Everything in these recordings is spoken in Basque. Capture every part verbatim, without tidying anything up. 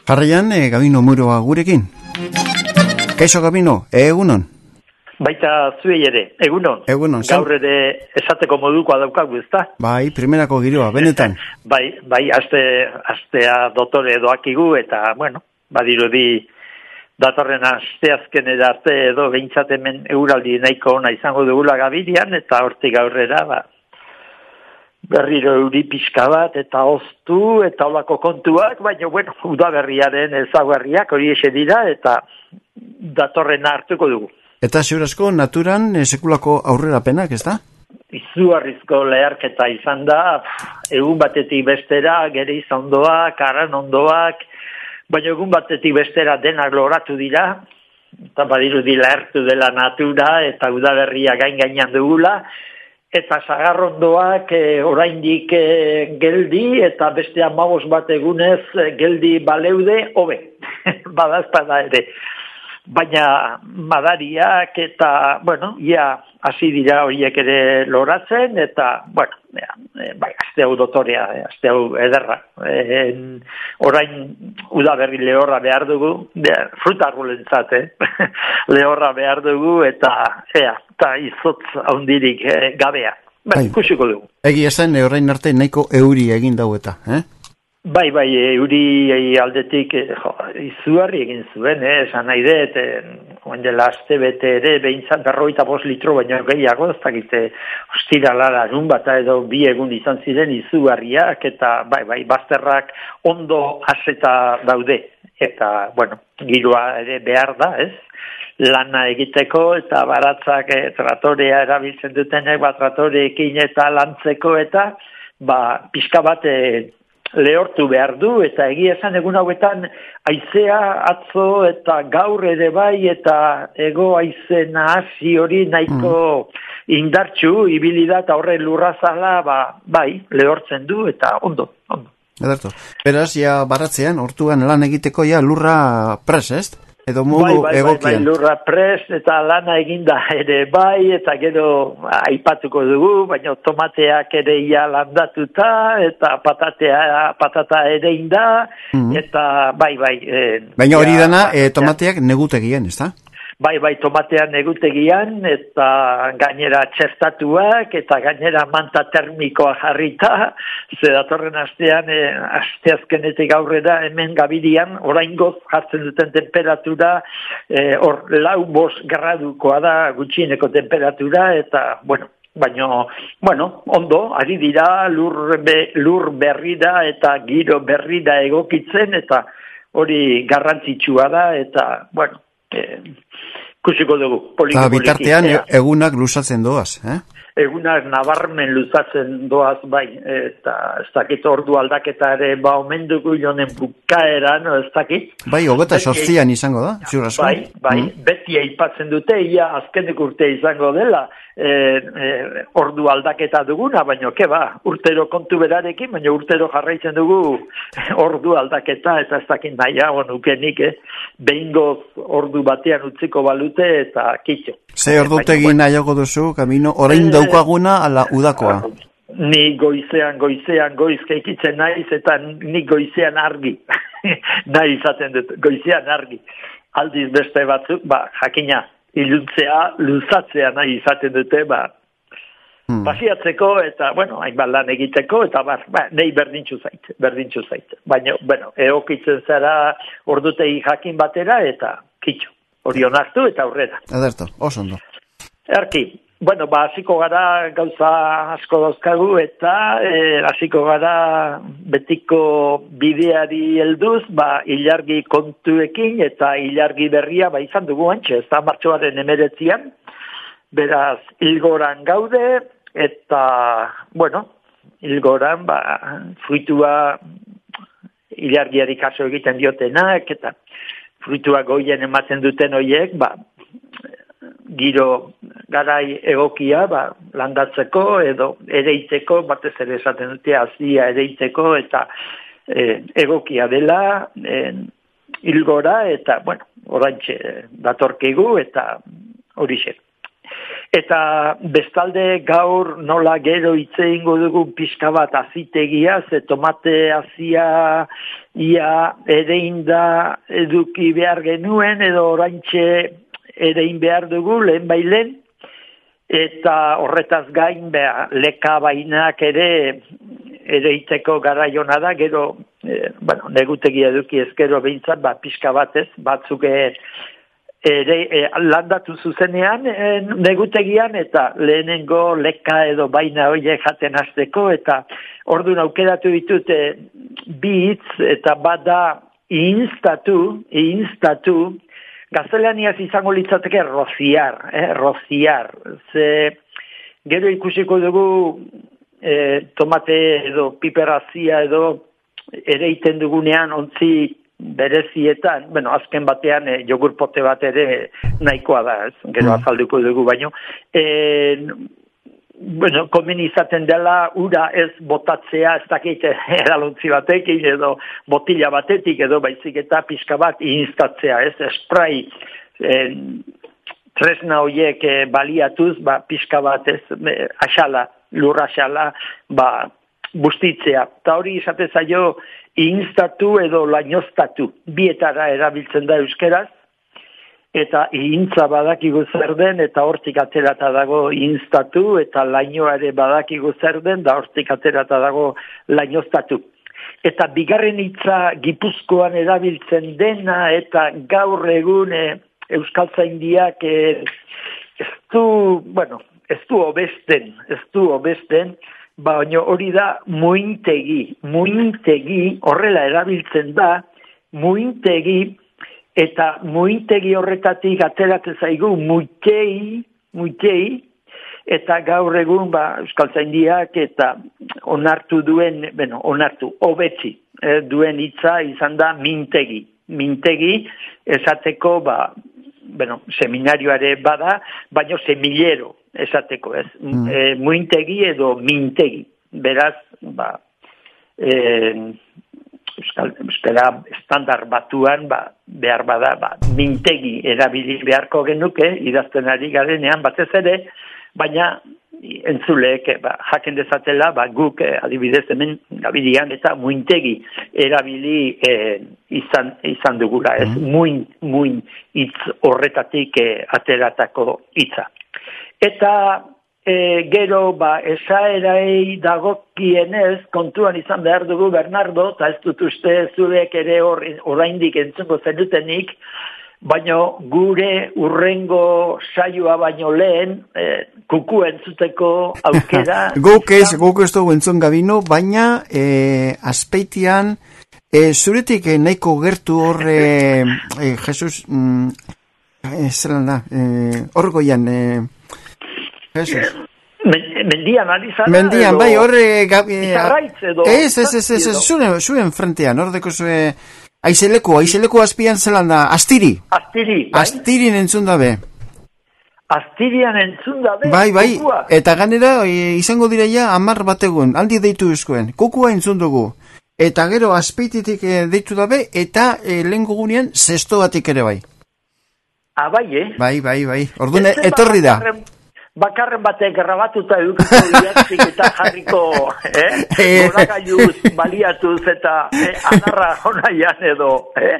Jarraian, e, Gabino Muroa gurekin. Kaixo Gabino, egunon? Baita zuei ere, egunon. Egunon. Gaur ere esateko modukoa daukagu, ezta? Bai, primerako giroa, benetan. bai, bai, aste, astea dotore doakigu eta, bueno, badirudi datorren asteazkenera arte edo behintzat hemen euraldi nahiko ona izango dugula Gabirian eta hortik aurrera, ba, berriro euri pixka bat eta oztu eta olako kontuak, baina, bueno, udaberriaren ezaugarriak hori ese dira eta datorrena hartuko dugu. Eta ziurazko naturan e, sekulako aurrerapenak, ez da? Izugarrizko leharketa izan da, egun batetik bestera, gere izan ondoak, aran ondoak, baina egun batetik bestera denak loratu dira, eta badirudi lehertu dela natura, eta udaberria gain gainean dugula, eta sagarrondoak e, oraindik e, geldi, eta beste hamabos bat egunez e, geldi baleude, hobe, badazpada ere. Baina madariak eta, bueno, ia hasi dira horiek ere loratzen, eta, bueno, ja, bai, azte hau dotorea, azte hau ederra. E, orain udaberri lehorra behar dugu, fruta arbulentzat, eh? lehorra behar dugu, eta, ea, eta izotz haundirik eh, gabea. Ba, ikusiko dugu. Egi esan, orain arte nahiko euri egin daueta, eh? Bai, bai, euri aldetik jo, izugarri egin zuen, eh, esan nahi dut, oen dela aste bete ere, behintzat berroita bost litro, baina gehiago, ez dakite, ostiralara, nun bat edo bi egun izan ziren izugarriak, eta bai, bai, bazterrak ondo aseta daude, eta, bueno, giroa ere behar da, ez? Lana egiteko, eta baratzak eh, tratorea erabiltzen dutenek, ba, tratoreekin eta lantzeko, eta, ba, pixka bat, eh, lehortu behar du, eta egia esan egun hauetan haizea atzo eta gaur ere bai, eta ego haize nahasi hori nahiko mm. indartxu, ibilida eta horre lurrazala, ba, bai, lehortzen du, eta ondo, ondo. Ederto. Beraz, ja baratzean, hortuan lan egiteko ja lurra pres, ez? Edo modu bai, bai, egokian. Bai, bai, lurra pres eta lana eginda ere bai, eta gero aipatuko dugu, baina tomateak ere ia landatuta, eta patatea, patata ere inda, mm-hmm. eta bai, bai. Eh, baina hori dana, eh, tomateak negutegian, ez da? Bai, bai, tomatean egutegian, eta gainera txertatuak, eta gainera manta termikoa jarrita, ze datorren astean, e, asteazkenetik aurrera, hemen Gabirian, oraingoz jartzen duten temperatura, e, hor lau bost gradukoa da gutxieneko temperatura, eta, bueno, baina, bueno, ondo, ari dira, lur, be, lur berri da, eta giro berri da egokitzen, eta hori garrantzitsua da, eta, bueno, eh, kusiko dugu, poliki, poliki. Bitartean egunak luzatzen doaz, eh? Egunak nabarmen luzatzen doaz, bai, eta ez dakit ordu aldaketa ere, ba, omen dugu jonen bukaeran, ez dakit. Bai, hogeta sortzian izango da, ziurazko? Bai, bai, mm. beti aipatzen dute, ia azkenek urte izango dela, e, e, ordu aldaketa duguna, baina, ke ba, urtero kontu berarekin, baina urtero jarraitzen dugu ordu aldaketa, eta ez dakit nahiago nukenik, eh? Behingoz ordu batean utziko balute, eta kitxo. Ze ordutegi nahiago duzu, Gabino, orain daukaguna ala udakoa? Ni goizean, goizean, goizke ikitzen naiz, eta ni goizean argi. Nahi izaten dut, goizean argi. Aldiz beste batzuk, ba, jakina, iluntzea, luzatzea nahi izaten dute, ba, hmm. pasiatzeko, eta, bueno, hainbat lan egiteko, eta bar, ba, nahi berdintxu zait, berdintxu zait. Baina, bueno, eokitzen zara ordutegi jakin batera, eta kitxo. Hori onartu eta aurrera. Ederto, oso ondo. Erki, bueno, ba, hasiko gara gauza asko dauzkagu, eta eh, hasiko gara betiko bideari helduz, ba, ilargi kontuekin, eta ilargi berria, ba, izan dugu antxe, ez da martxoaren emeretzian, beraz, hilgoran gaude, eta, bueno, hilgoran, ba, fruitua ilargiari kaso egiten diotenak, eta fruitua goien ematen duten horiek, ba, giro garai egokia, ba, landatzeko edo ereiteko, batez ere esaten dute hazia ereiteko, eta e, egokia dela e, hilgora, eta, bueno, oraintxe datorkigu, eta horixe. Eta bestalde gaur nola gero hitze egingo dugu pixka bat azitegia, ze tomate azia ia erein da eduki behar genuen, edo oraintxe erein behar dugu lehen bailen, eta horretaz gain beha, leka bainak ere ereiteko garaiona da, gero, e, bueno, negutegia eduki ezkero behintzat, ba, pixka batez, batzuk e, ere e, landatu zuzenean e, negutegian, eta lehenengo leka edo baina horiek jaten hasteko, eta orduan aukeratu ditut e, bi hitz, eta bada instatu, instatu, gaztelaniaz izango litzateke rociar, eh, rociar, ze gero ikusiko dugu E, tomate edo piperazia edo ere iten dugunean ontzi berezietan, bueno, azken batean e, jogurpote bat ere nahikoa da, ez? Gero azalduko dugu baino. E, bueno, komen izaten dela ura ez botatzea, ez dakit eralontzi batekin edo botila batetik edo baizik eta pixka bat instatzea, ez? Spray e, tresna horiek e, baliatuz, ba, pixka bat ez, e, asala, lurra xala, ba, bustitzea. Ta hori izate zaio instatu edo lainoztatu. Bietara erabiltzen da euskeraz, eta intza badakigu zer den, eta hortik aterata dago instatu, eta lainoa ere badakigu zer den, da hortik aterata dago lainoztatu. Eta bigarren hitza Gipuzkoan erabiltzen dena, eta gaur egun e, Euskaltzaindiak e, ez du, bueno, ez du obesten, ez du obesten, baina hori da muintegi, muintegi horrela erabiltzen da, muintegi, eta muintegi horretatik ateratzen zaigu muitei, muitei, eta gaur egun ba, Euskaltzaindiak eta onartu duen, bueno, onartu, hobetsi eh, duen hitza izan da mintegi, mintegi esateko, ba, bueno, seminarioare bada, baina semillero, esateko, ez? Mm. E, muintegi edo mintegi. Beraz, ba, e, euskal, euskara estandar batuan, ba, behar bada, ba, mintegi erabili beharko genuke, idazten ari garenean batez ere, baina entzuleek ba, jaken dezatela, ba, guk eh, adibidez hemen gabidian eta muintegi erabili eh, izan, izan dugula, ez? Mm. Muin, muin hitz horretatik eh, ateratako hitza. Eta e, gero, ba, esaerei dagokienez, kontuan izan behar dugu, Bernardo, eta ez dut uste zuek ere or, oraindik entzungo zenutenik, baina gure urrengo saioa baino lehen, e, kuku entzuteko aukera. Guk ez, guk ez dugu entzun gabino, baina e, azpeitian, e, zuretik e, nahiko gertu hor, e, e, Jesus, mm, e, zelan da, e, orgoian, e, Jesus. Mendian, alizara? Mendian, bai, horre... Izarraitz edo... Ez, ez, ez, ez, zuen, zuen frentean, hordeko zue... Aizeleko, aizeleko azpian zelan da, astiri. Astiri, bai. Astirin entzun dabe. Astirian entzun dabe? Bai, bai, kukua. Eta ganera, izango direia, amar bategun, aldi deitu ezkoen, kukua entzun dugu. Eta gero, azpeititik deitu dabe, eta e, lehen gugunean, zesto batik ere bai. Ah, bai, eh? Bai, bai, bai, orduan etorri da. Bakarren batek grabatuta edukiko diatzik eta jarriko, eh? Gorakailuz, baliatuz eta eh, adarra honaian edo, eh?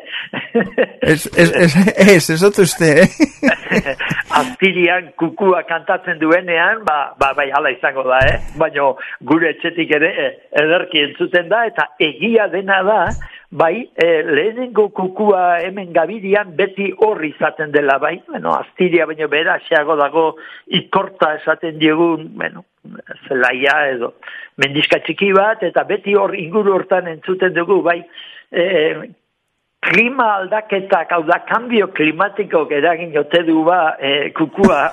Ez, ez, ez, ez, ez dut uste, eh? Aztirian kukua kantatzen duenean, ba, ba, bai, hala izango da, eh? Baina gure etxetik ere eh, ederki entzuten da, eta egia dena da, bai, eh, lehenengo kukua hemen gabidian beti horri izaten dela, bai, bueno, Astiria baino bera, xeago dago ikorta esaten diegun, bueno, zelaia edo mendizka txiki bat, eta beti hor inguru hortan entzuten dugu, bai, eh, klima aldaketak, hau da, kambio klimatiko eragin jote du ba, eh, kukua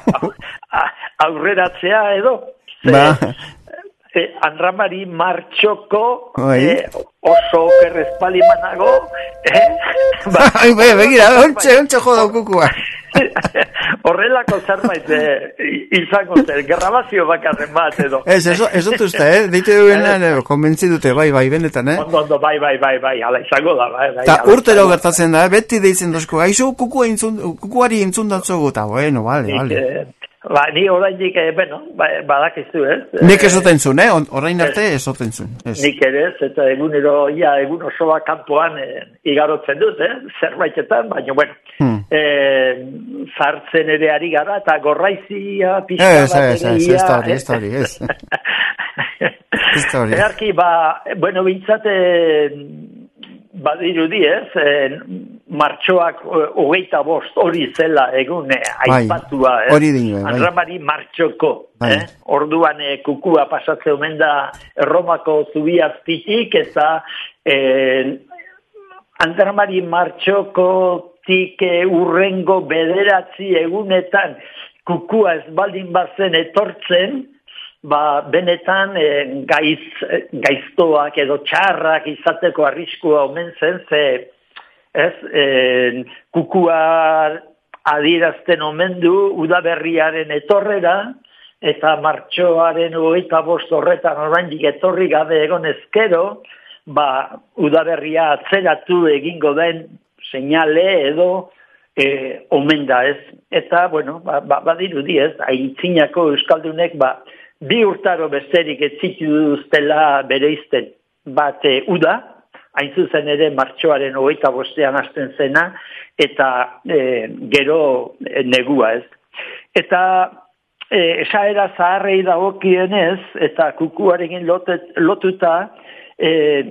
aurreratzea edo, ba. Eh, Anramari martxoko eh, oso kerrezpali manago eh? Bai, bai, begira, ontxe, ontxe joda kukua. Horrelako zerbait eh, izango zen, grabazio bakarren bat edo. Ez, ez dut uste, eh? Deite duenan, eh, konbentzi dute, bai, bai, benetan, eh? Ondo, ondo, bai, bai, bai, bai, ala izango da, bai, bai. Ta urtero gertatzen da, beti deitzen dozko, aizu kukuari intzun datzogu, eta bueno, vale, vale. Eh, Ba, ni oraindik, eh, bueno, ba, badakizu, ez? Nik esoten zuen, eh? Orain arte esoten zuen. Nik ere ez, eta egunero, ja, egun osoa kanpoan eh, igarotzen dut, eh? Zerbaitetan, baina, bueno, hmm. eh, zartzen ere ari gara, eta gorraizia, pixka ez, bat ez, ere, ez, ia, ez, da hori, ez da hori, ez. Ez da hori. Erarki, ba, bueno, bintzate, badirudi ez, eh, martxoak hogeita bost hori zela egun eh, aipatua, eh? Hori dino, bai. Andramari martxoko, eh? Orduan eh, kukua pasatze omen da Erromako zubiaztitik, eta eh, Andramari martxoko tik eh, urrengo bederatzi egunetan kukua ez baldin bazen etortzen, ba, benetan e, gaiz, gaiztoak edo txarrak izateko arriskua omen zen, ze ez, e, kukua adierazten omen du udaberriaren etorrera, eta martxoaren hogeita bost horretan oraindik etorri gabe egon ezkero, ba, udaberria atzeratu egingo den seinale edo e, omen da ez. Eta, bueno, ba, ba, badirudi ez, aitzinako euskaldunek, ba, bi urtaro besterik ez zituztela bereizten bat e, uda, hain zuzen ere martxoaren hogeita bostean hasten zena, eta e, gero e, negua ez. Eta e, esaera zaharrei dagokienez, eta kukuarekin lotet, lotuta, e,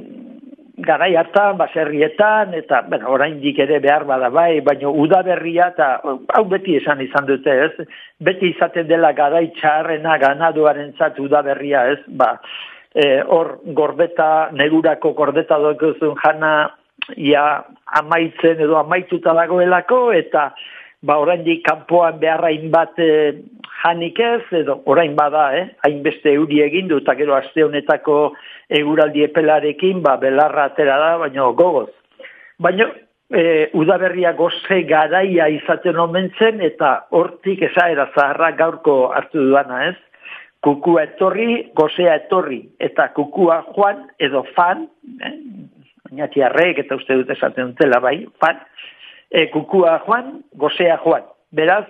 garai hartan, baserrietan, eta bueno, oraindik ere behar bada bai, baina udaberria, eta hau beti esan izan dute ez, beti izaten dela garai txarrena ganaduarentzat udaberria ez, ba, hor e, gordeta, negurako gordeta dokuzun jana, ia amaitzen edo amaituta dagoelako, eta ba, oraindik kanpoan beharra inbat e, janik ez, edo orain bada, eh? Hainbeste euri egin du, eta gero aste honetako eguraldi epelarekin, ba, belarra atera da, baina gogoz. Baina e, udaberria goze garaia izaten omen zen, eta hortik esaera zaharra gaurko hartu duana ez. Kukua etorri, gozea etorri, eta kukua joan edo fan, eh? Oinatiarrek eta uste dut esaten dutela bai, fan, e, kukua joan, gozea joan. Beraz,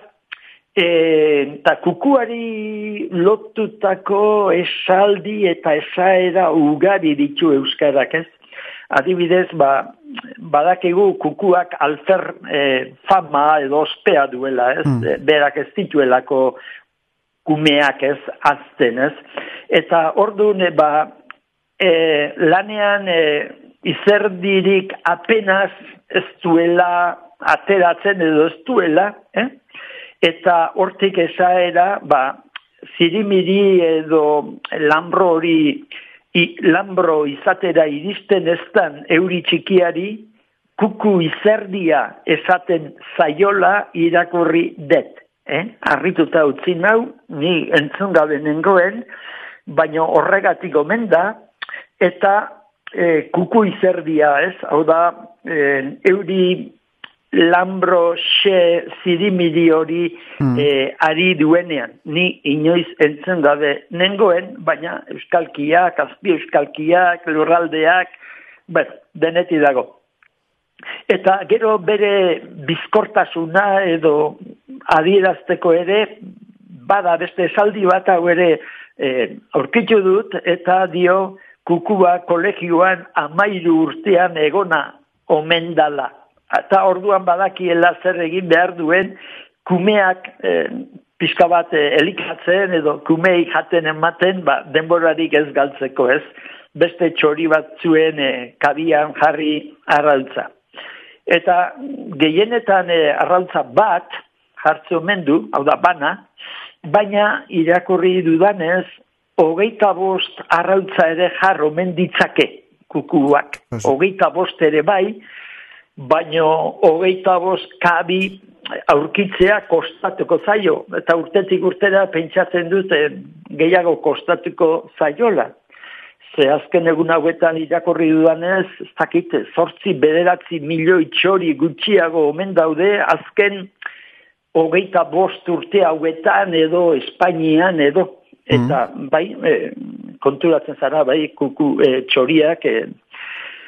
eta e, kukuari lotutako esaldi eta esaera ugari ditu euskarak ez. Adibidez, ba, badakigu kukuak alfer e, fama edo ospea duela ez, mm. e, berak ez dituelako kumeak ez, azten ez. Eta orduan, e, ba, e, lanean e, izerdirik apenas ez duela ateratzen edo ez duela, eh? Eta hortik esaera, ba, zirimiri edo lambro hori, i, lambro izatera iristen eztan euri txikiari, kuku izerdia esaten zaiola irakurri det. Eh? Arrituta utzi nau, ni entzun gabe nengoen, baina horregatik omen da, eta e, kuku izerdia ez, hau da, e, euri lambro xe zirimiri hori hmm. eh, ari duenean. Ni inoiz entzun gabe nengoen, baina euskalkiak, azpi euskalkiak, lurraldeak, bueno, deneti dago. Eta gero bere bizkortasuna edo adierazteko ere, bada beste esaldi bat hau ere eh, aurkitu dut, eta dio kukua kolegioan amairu urtean egona omen dala. Eta orduan badakiela zer egin behar duen kumeak eh, pixka bat eh, elikatzen edo kumei jaten ematen ba, denborarik ez galtzeko ez. Beste txori bat zuen eh, kabian jarri arrautza. Eta gehienetan eh, arrautza bat jartze omen du, hau da bana, baina irakurri dudanez hogeita bost arrautza ere jar omen ditzake kukuak. Hogeita bost ere bai, baina hogeita bost kabi aurkitzea kostatuko zaio, eta urtetik urtera pentsatzen dute gehiago kostatuko zaiola. Ze azken egun hauetan irakurri dudanez, ez dakit, zortzi bederatzi milioi txori gutxiago omen daude, azken hogeita bost urte hauetan edo Espainian edo, eta mm. bai, e, konturatzen zara, bai, kuku e, txoriak, e,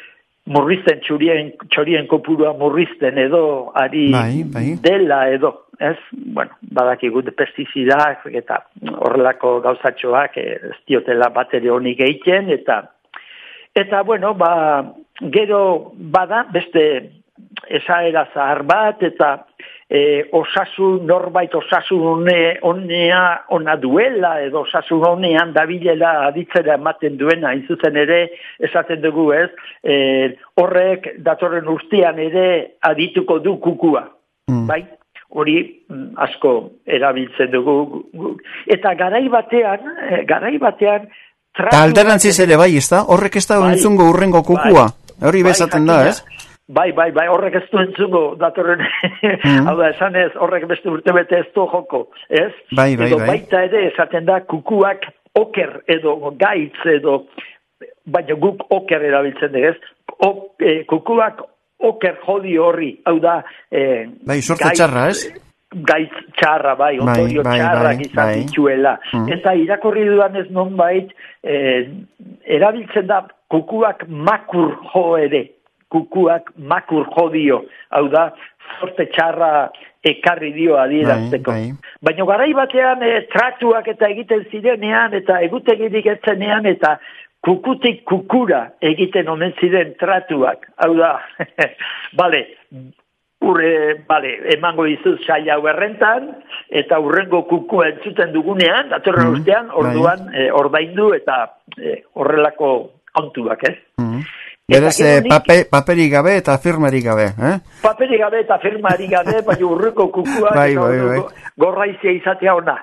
murrizten txurien, txorien kopurua murrizten edo ari bai, bai. dela edo, ez? Bueno, badakigu pestizidak eta horrelako gauzatxoak ez diotela batere honik egiten, eta eta bueno, ba, gero bada beste esaera zahar bat, eta e, osasun, norbait osasun one, onea ona duela, edo osasun onean dabilela aditzera ematen duena, inzuzen ere, esaten dugu ez, e, horrek datorren urtean ere adituko du kukua, mm. bai? Hori asko erabiltzen dugu. Eta garai batean, garai batean, eta alderantziz ere bai, ez da? Horrek ez da bai, entzungo urrengo kukua. Bai, hori bezaten bai, da, ez? Bai, bai, bai, horrek ez du entzungo datorren. Mm. Hau da, esan ez, horrek beste urte bete ez du joko, ez? Bai, bai, edo bai. Baita ere esaten da kukuak oker edo gaitz edo, baina guk oker erabiltzen dugu, ez? O, e, kukuak oker jodi horri, hau da... Eh, bai, sorte txarra, ez? Gaitz txarra, bai, ondorio bai, bai, txarrak bai, izan bai. Dituela. Mm. Eta irakorri dudan ez non bait, eh, erabiltzen da kukuak makur jo ere, kukuak makur jo dio, hau da, sorte txarra ekarri dio adierazteko. Bai, bai. Baina garai batean eh, tratuak eta egiten zirenean, eta egutegirik etzenean, eta kukutik kukura egiten omen ziren tratuak. Hau da, bale, urre, bale, emango dizuz saia hau errentan, eta urrengo kukua entzuten dugunean, datorren mm, urtean, orduan, eh, ordaindu eta eh, horrelako kontuak, ez? Mm. Berez, eh, pape, paperik gabe eta firmarik gabe, eh? Paperik gabe eta firmarik gabe, baina urreko kukua, bai, bai, bai. Gorraizia izatea ona.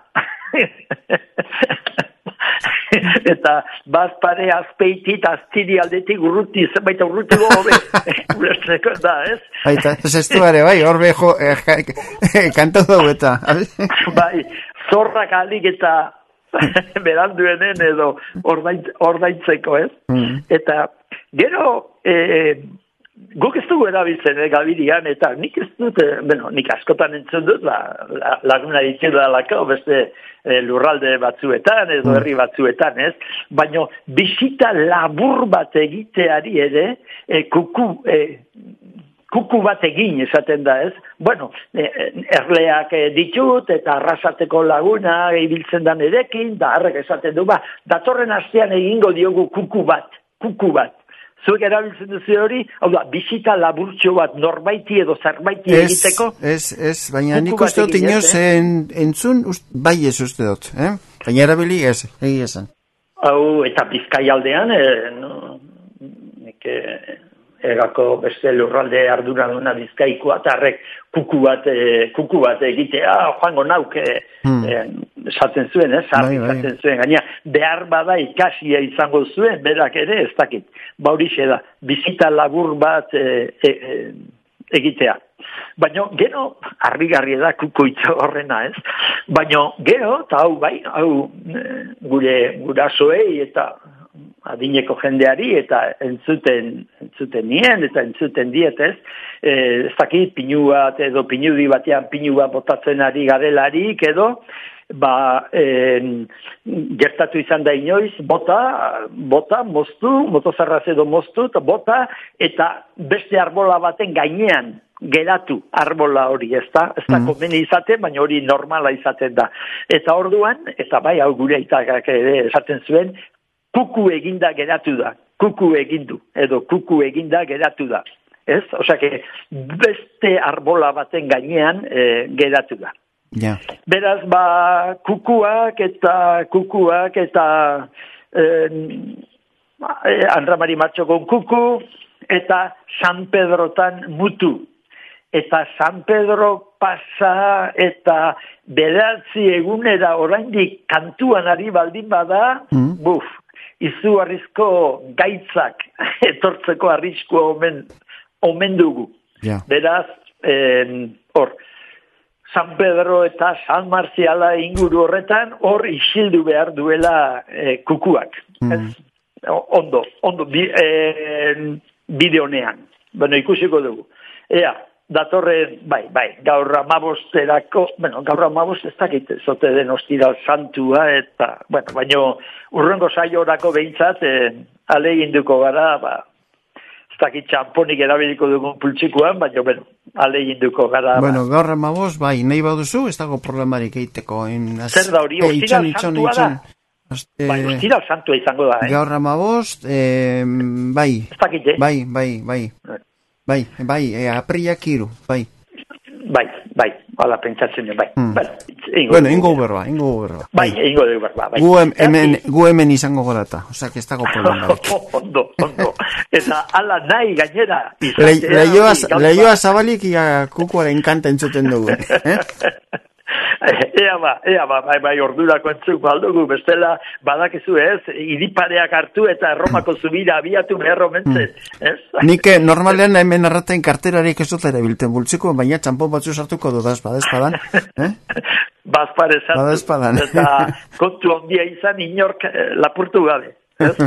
Eta bazpare azpeitit aztiri aldetik urruti, zenbait urruti gobe, urrezeko da, ez? Baita, ez ez duare, bai, horbe jo, eh, kanto dugu eta. Bai, zorrak alik eta beranduenen edo ordaintzeko, ez? Mm. Eta gero, eh, guk ez dugu erabiltzen, eh, Gabirian, eta nik ez dut, eh, bueno, nik askotan entzun dut, la, la, laguna ditzen dalako, beste eh, lurralde batzuetan, edo herri batzuetan, ez? Baina bisita labur bat egiteari ere, eh, kuku, eh, kuku bat egin esaten da, ez? Bueno, eh, erleak eh, ditut, eta arrasateko laguna ibiltzen dan erekin, da harrek esaten du, ba, datorren astean egingo diogu kuku bat, kuku bat. Zuek erabiltzen duzu hori, hau da, bisita laburtxo bat norbaiti edo zerbaiti es, egiteko. Ez, ez, baina nik uste dut inoz en, entzun, ust, bai ez uste dut, eh? Baina erabili ez, egi esan. Hau, eta Bizkai aldean, eh, no, nik egako beste lurralde ardura duna Bizkaikoa, eta harrek kuku bat, eh, kuku bat egitea, joango nauk, eh, hmm. eh, esaten zuen, eh, sarri bai, esaten bai. Zuen, gaina, behar bada ikasia izango zuen, berak ere, ez dakit, baurixe da, bizita labur bat eh, eh, egitea. Baina, gero, harrigarri da kukuitza horrena, ez? Baina, gero, eta hau, bai, hau, gure gurasoei eta adineko jendeari, eta entzuten, entzuten nien, eta entzuten dietez, eh, ez dakit, pinu bat, edo pinudi batean pinu bat botatzen ari garelarik, edo, ba, eh, gertatu izan da inoiz, bota, bota, moztu, motozarraz edo moztu, eta bota, eta beste arbola baten gainean geratu arbola hori, ez da? Ez da mm. komeni izaten, baina hori normala izaten da. Eta orduan, eta bai, hau gure itakak ere esaten zuen, kuku eginda geratu da, kuku egindu, edo kuku eginda geratu da. Ez? Osea, que beste arbola baten gainean eh, geratu da. Yeah. Beraz, ba, kukuak eta kukuak eta eh, Andra Mari Martxokon kuku eta San Pedrotan mutu. Eta San Pedro pasa eta bederatzi egunera oraindik kantuan ari baldin bada, mm. buf, izugarrizko gaitzak etortzeko arrisku omen, omen dugu. Yeah. Beraz, hor, eh, San Pedro eta San Marciala inguru horretan, hor isildu behar duela eh, kukuak. Mm. Ez, ondo, ondo, bi, eh, bideonean. Bueno, ikusiko dugu. Ea, datorren, bai, bai, gaur amabosterako, bueno, gaur amabost ez dakit, zote den ostiral santua, eta, bueno, baino, urrengo saiorako behintzat, eh, aleginduko gara, ba, ez dakit txamponik erabiliko dugun pultsikuan, baina, bueno, alegin duko gara. Bueno, gaur amabost, bai, nahi baduzu, ez dago problemarik egiteko. Zer da hori, ostiral santua da? Aste... Bai, ostiral santua izango da, eh? Gaur amabost, eh, bai. Ez dakit, eh? Bai, bai, bai. Bai, bai, eh, apriak iru, bai. Bai, bai, hala pentsatzen, bai. Hmm. Bai, bueno, ingo berba, ingo berba. Bai, ingo berba, bai. Gu hemen, gu hemen izango gorata, osea, que ez dago problemarik. Ondo, ondo. Eta ala nahi gainera. Leioa zabalik ia kukuaren kanta entzuten dugu, eh? Ea ba, ea ba, bai, bai, ordurako entzuk baldugu, bestela, badakizu ez, iripareak hartu eta Erromako zubira abiatu beharro mentzen, ez? Nik normalean hemen erratain karterarik ez dut erabilten bultziko, baina txampon batzu sartuko dudaz, badezpadan, eh? Bazpare sartu. Badezpadan. Eta kontu ondia izan inork lapurtu gabe.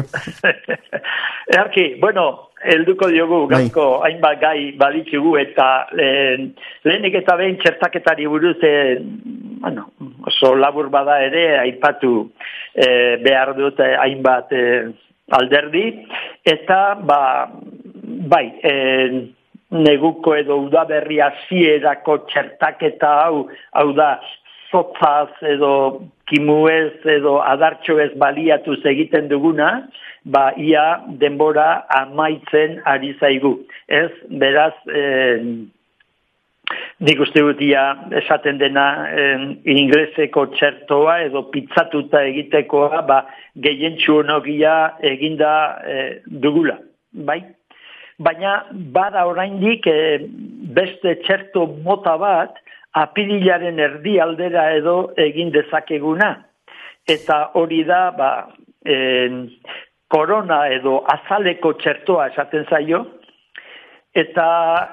Earki, bueno, helduko diogu gauzko hainbat gai baditzugu eta lehen, lehenik eta behin txertaketari buruz eh, bueno, oso labur bada ere aipatu eh, behar dut eh, hainbat eh, alderdi eta ba, bai eh, neguko edo udaberri hasierako txertaketa hau, hau da zotzaz edo kimuez edo adartxoez baliatuz egiten duguna, ba ia denbora amaitzen ari zaigu. Ez, beraz, eh, nik uste dut ia esaten dena eh, ingleseko txertoa edo pizzatuta egitekoa, ba gehientsu honogia eginda eh, dugula, bai? Baina bada oraindik eh, beste txerto mota bat, apirilaren erdi aldera edo egin dezakeguna. Eta hori da, ba, eh, korona edo azaleko txertoa esaten zaio, eta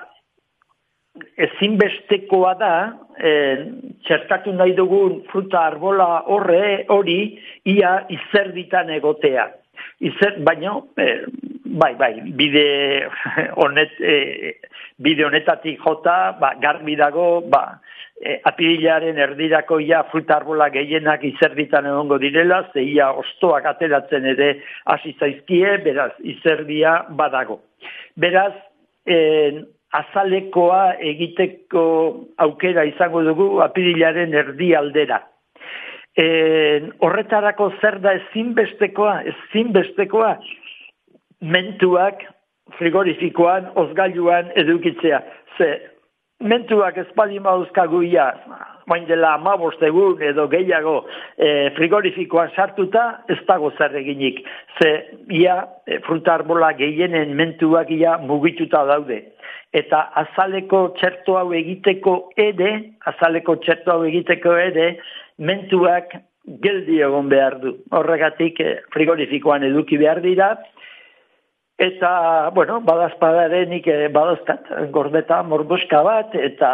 ezinbestekoa da, eh, txertatu nahi dugun fruta arbola horre hori ia izerditan egotea. Izer, baino, eh, bai, bai, bide honet, eh, bide honetatik jota, ba, garbi dago, ba, e, apirilaren erdirako ia fruta arbola gehienak izerditan egongo direla, ze ia ostoak ateratzen ere hasi zaizkie, beraz, izerdia badago. Beraz, eh, azalekoa egiteko aukera izango dugu apirilaren erdi aldera. E, horretarako zer da ezinbestekoa, ezinbestekoa mentuak frigorifikoan, ozgailuan edukitzea. Ze, mentuak espaldi mauzkagu ia, bain dela hamabost egun edo gehiago e, frigorifikoan sartuta, ez dago zer eginik. Ze, ia, e, fruta arbola gehienen mentuak ia mugituta daude. Eta azaleko txerto hau egiteko ere, azaleko txerto hau egiteko ere, mentuak geldi egon behar du. Horregatik frigorifikoan eduki behar dira. Eta, bueno, badazpadarenik badazkat, gordeta mordoska bat, eta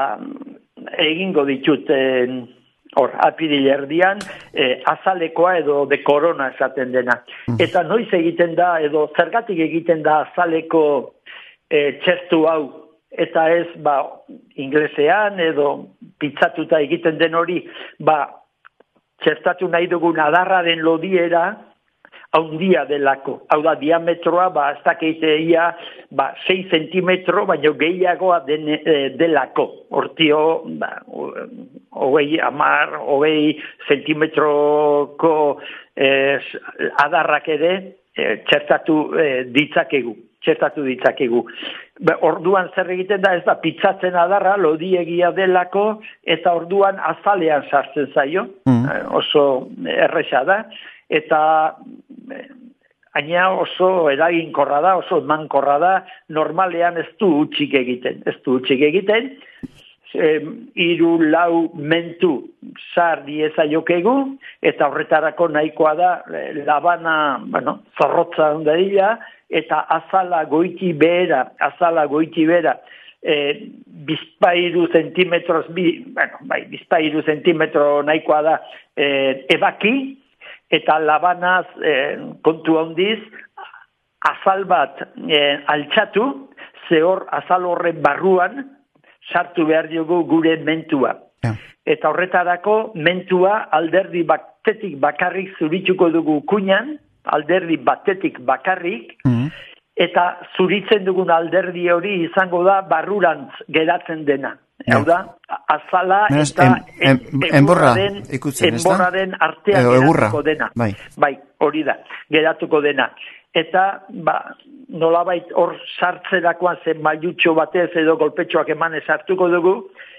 egingo ditut hor, apiril erdian, e, azalekoa edo de korona esaten dena. Eta noiz egiten da, edo zergatik egiten da azaleko e, txertu hau, eta ez, ba, inglesean edo pizzatuta egiten den hori, ba, txertatu nahi dugun adarraren lodiera haundia delako. Hau da, diametroa, ba, ez dakeiteia, ba, sei zentimetro, baino gehiagoa den, e, delako. Hortio, ba, hogei, amar, hogei zentimetroko e, adarrak ere e, txertatu e, ditzakegu. Txertatu ditzakegu. Be, orduan zer egiten da, ez da, pizzatzen adarra, lodiegia delako, eta orduan azalean sartzen zaio, mm. oso erresa da, eta haina oso eraginkorra da, oso emankorra da, normalean ez du utxik egiten, ez du utxik egiten, e, iru lau mentu sar dieza jokegu, eta horretarako nahikoa da, labana, bueno, zorrotza ondadila, eta azala goiti behera, azala goiti behera, e, bizpairu zentimetros, bi, bueno, bai, bizpairu zentimetro nahikoa da e, ebaki, eta labanaz e, kontu handiz, azal bat e, altxatu, ze hor azal horren barruan sartu behar diogu gure mentua. Yeah. Eta horretarako mentua alderdi batetik bakarrik zurituko dugu kuñan, alderdi batetik bakarrik, mm-hmm. eta zuritzen dugun alderdi hori izango da barrurantz geratzen dena. Ja. Hau da, azala Menos, eta em, em, enborraren, ikutzen, enborraren artean Edo, geratuko dena. Bai. bai, hori da, geratuko dena. Eta, ba, nolabait hor sartzerakoan zen mailutxo batez edo golpetxoak emanez hartuko dugu,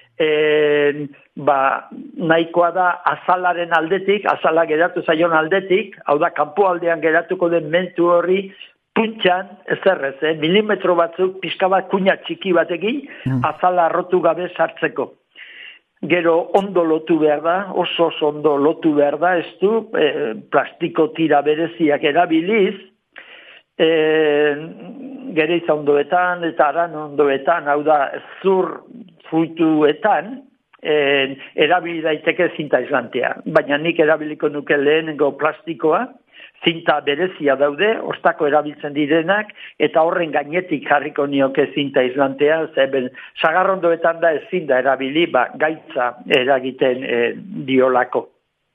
e, ba, nahikoa da azalaren aldetik, azala geratu zaion aldetik, hau da, kanpo aldean geratuko den mentu horri, puntxan, ez errez, eh? milimetro batzuk, pixka bat kuña txiki batekin, mm. azala arrotu gabe sartzeko. Gero ondo lotu behar da, oso oso ondo lotu behar da, ez du, eh, plastiko tira bereziak erabiliz, eh, gereiza ondoetan eta aran ondoetan, hau da, zur fruituetan, eh, erabili daiteke zinta islantea. Baina nik erabiliko nuke lehenengo plastikoa, zinta berezia daude, ostako erabiltzen direnak, eta horren gainetik jarriko nioke zinta islantea, zeben sagarrondoetan da ezin da erabili, ba, gaitza eragiten e, diolako.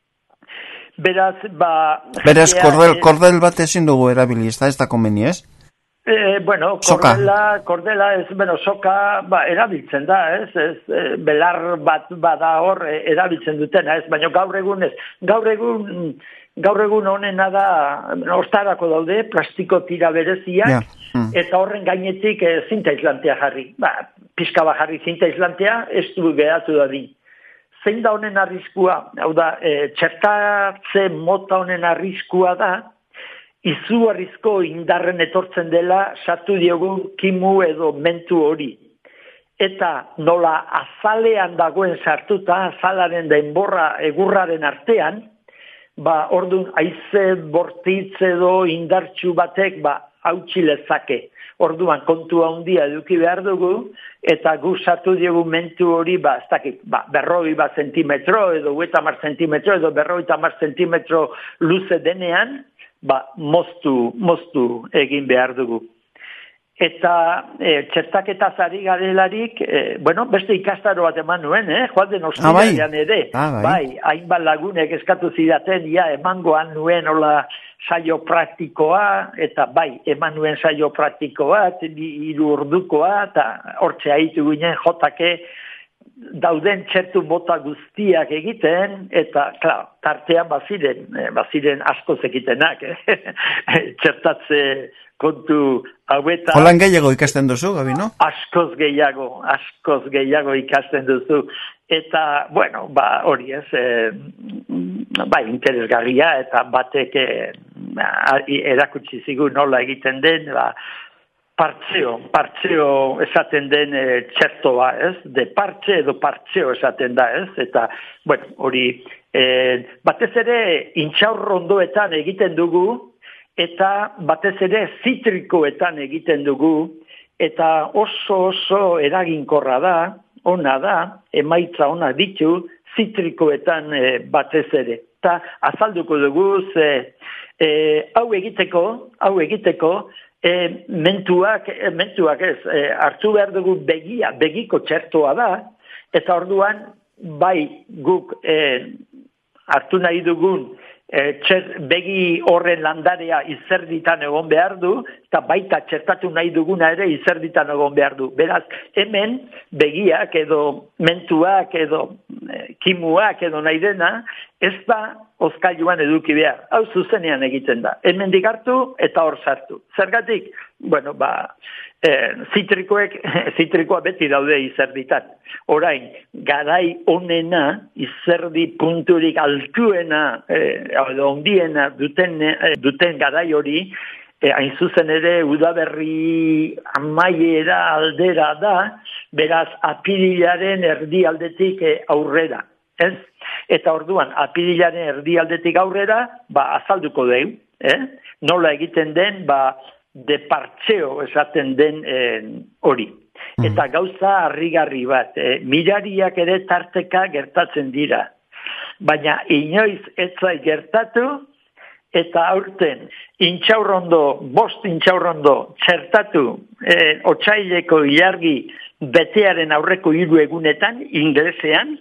Beraz, ba... Beraz, kordel, kordel bat ezin dugu erabili, ez da, ez da konbeni, ez? Eh, bueno, kordela, kordela ez, bueno, soka, ba, erabiltzen da, ez, ez, e, belar bat bada hor e, erabiltzen dutena, ez, baina gaur egun ez, gaur egun... Gaur egun honena da, ostarako daude, plastiko tira bereziak, yeah. mm. eta horren gainetik e, zinta islantea jarri. Ba, pixka bat jarri zinta islantea, ez du geratu da di. Zein da honen arriskua? Hau da, e, txertatze mota honen arriskua da, izugarrizko indarren etortzen dela, sartu diogun kimu edo mentu hori. Eta nola azalean dagoen sartuta, azalaren da enborra egurraren artean, ba, orduan, haize bortitz edo indartxu batek, ba, hautsi lezake. Orduan, kontu handia eduki behar dugu, eta gu sartu diogu mentu hori, ba, ez dakit, ba, berroi bat zentimetro, edo hueta mar zentimetro, edo berroi eta mar zentimetro luze denean, ba, moztu, moztu egin behar dugu. Eta e, txertaketa zari garelarik, e, bueno, beste ikastaro bat eman nuen, eh? Joan den ostiralean ere, ah, bai. bai, hainbat lagunek eskatu zidaten, ja, emangoan nuen hola saio praktikoa, eta bai, eman nuen saio praktikoa, hiru ordukoa, eta hortxe haitu ginen jotake, dauden txertu mota guztiak egiten, eta, klar, tartean baziren, baziren askoz egitenak, eh? Txertatze kontu hauetan... Holan gehiago ikasten duzu, Gabi, no? Askoz gehiago, askoz gehiago ikasten duzu. Eta, bueno, ba, hori ez, e, ba, interesgarria, eta batek e, erakutsi zigu nola egiten den, ba, partzeo, partzeo esaten den e, txertoa, ez? De partxe edo partzeo esaten da, ez? Eta, bueno, hori, e, batez ere, intxaurrondoetan egiten dugu, eta batez ere zitrikoetan egiten dugu, eta oso oso eraginkorra da, ona da, emaitza ona ditu, zitrikoetan e, batez ere. Eta azalduko dugu, ze, e, hau egiteko, hau egiteko, e, mentuak, e, mentuak ez, e, hartu behar dugu begia, begiko txertoa da, eta orduan, bai guk e, hartu nahi dugun, E, txer, begi horren landarea izerditan egon behar du, eta baita txertatu nahi duguna ere izerditan egon behar du. Beraz, hemen begiak edo mentuak edo e, kimuak edo nahi dena, ez da ozkailuan eduki behar. Hau zuzenean egiten da. Hemen digartu eta hor sartu. Zergatik? Bueno, ba, e, zitrikoek, zitrikoa beti daude izerditan. Orain, garai onena, izerdi punturik altuena, e, edo ondiena duten, e, duten garai hori, e, hain zuzen ere udaberri amaiera aldera da, beraz apirilaren erdi aldetik e, aurrera. Ez? Eta orduan, apirilaren erdi aldetik aurrera, ba, azalduko dugu, eh? Nola egiten den, ba, departxeo esaten den hori. Eh, Eta gauza harrigarri bat, eh, mirariak ere tarteka gertatzen dira. Baina inoiz etzai gertatu, eta aurten intxaurrondo, bost intxaurrondo txertatu eh, otsaileko ilargi betearen aurreko hiru egunetan, inglesean,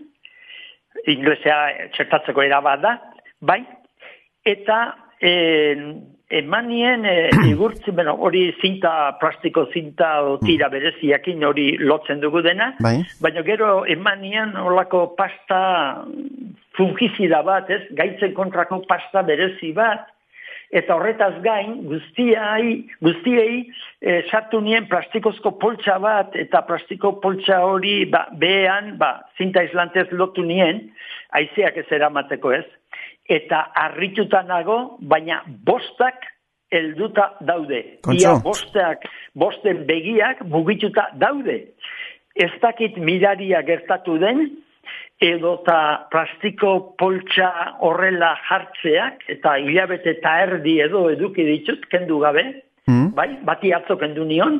inglesea txertatzeko erabat da, bai, eta e, emanien e, igurtzi, bueno, hori zinta, plastiko zinta o tira bereziakin hori lotzen dugu dena, bai. baina gero emanien olako pasta fungizida bat, ez? Gaitzen kontrako pasta berezi bat, eta horretaz gain, guztiai, guztiei, e, sartu nien plastikozko poltsa bat, eta plastiko poltsa hori, ba, behean, ba, zinta islantez lotu nien, haizeak ez eramateko ez, eta harrituta nago, baina bostak helduta daude. Ia bostak, bosten begiak mugituta daude. Ez dakit miraria gertatu den, edota plastiko poltsa horrela jartzeak, eta hilabete eta erdi edo eduki ditut, kendu gabe, mm. bai, bati atzo kendu nion,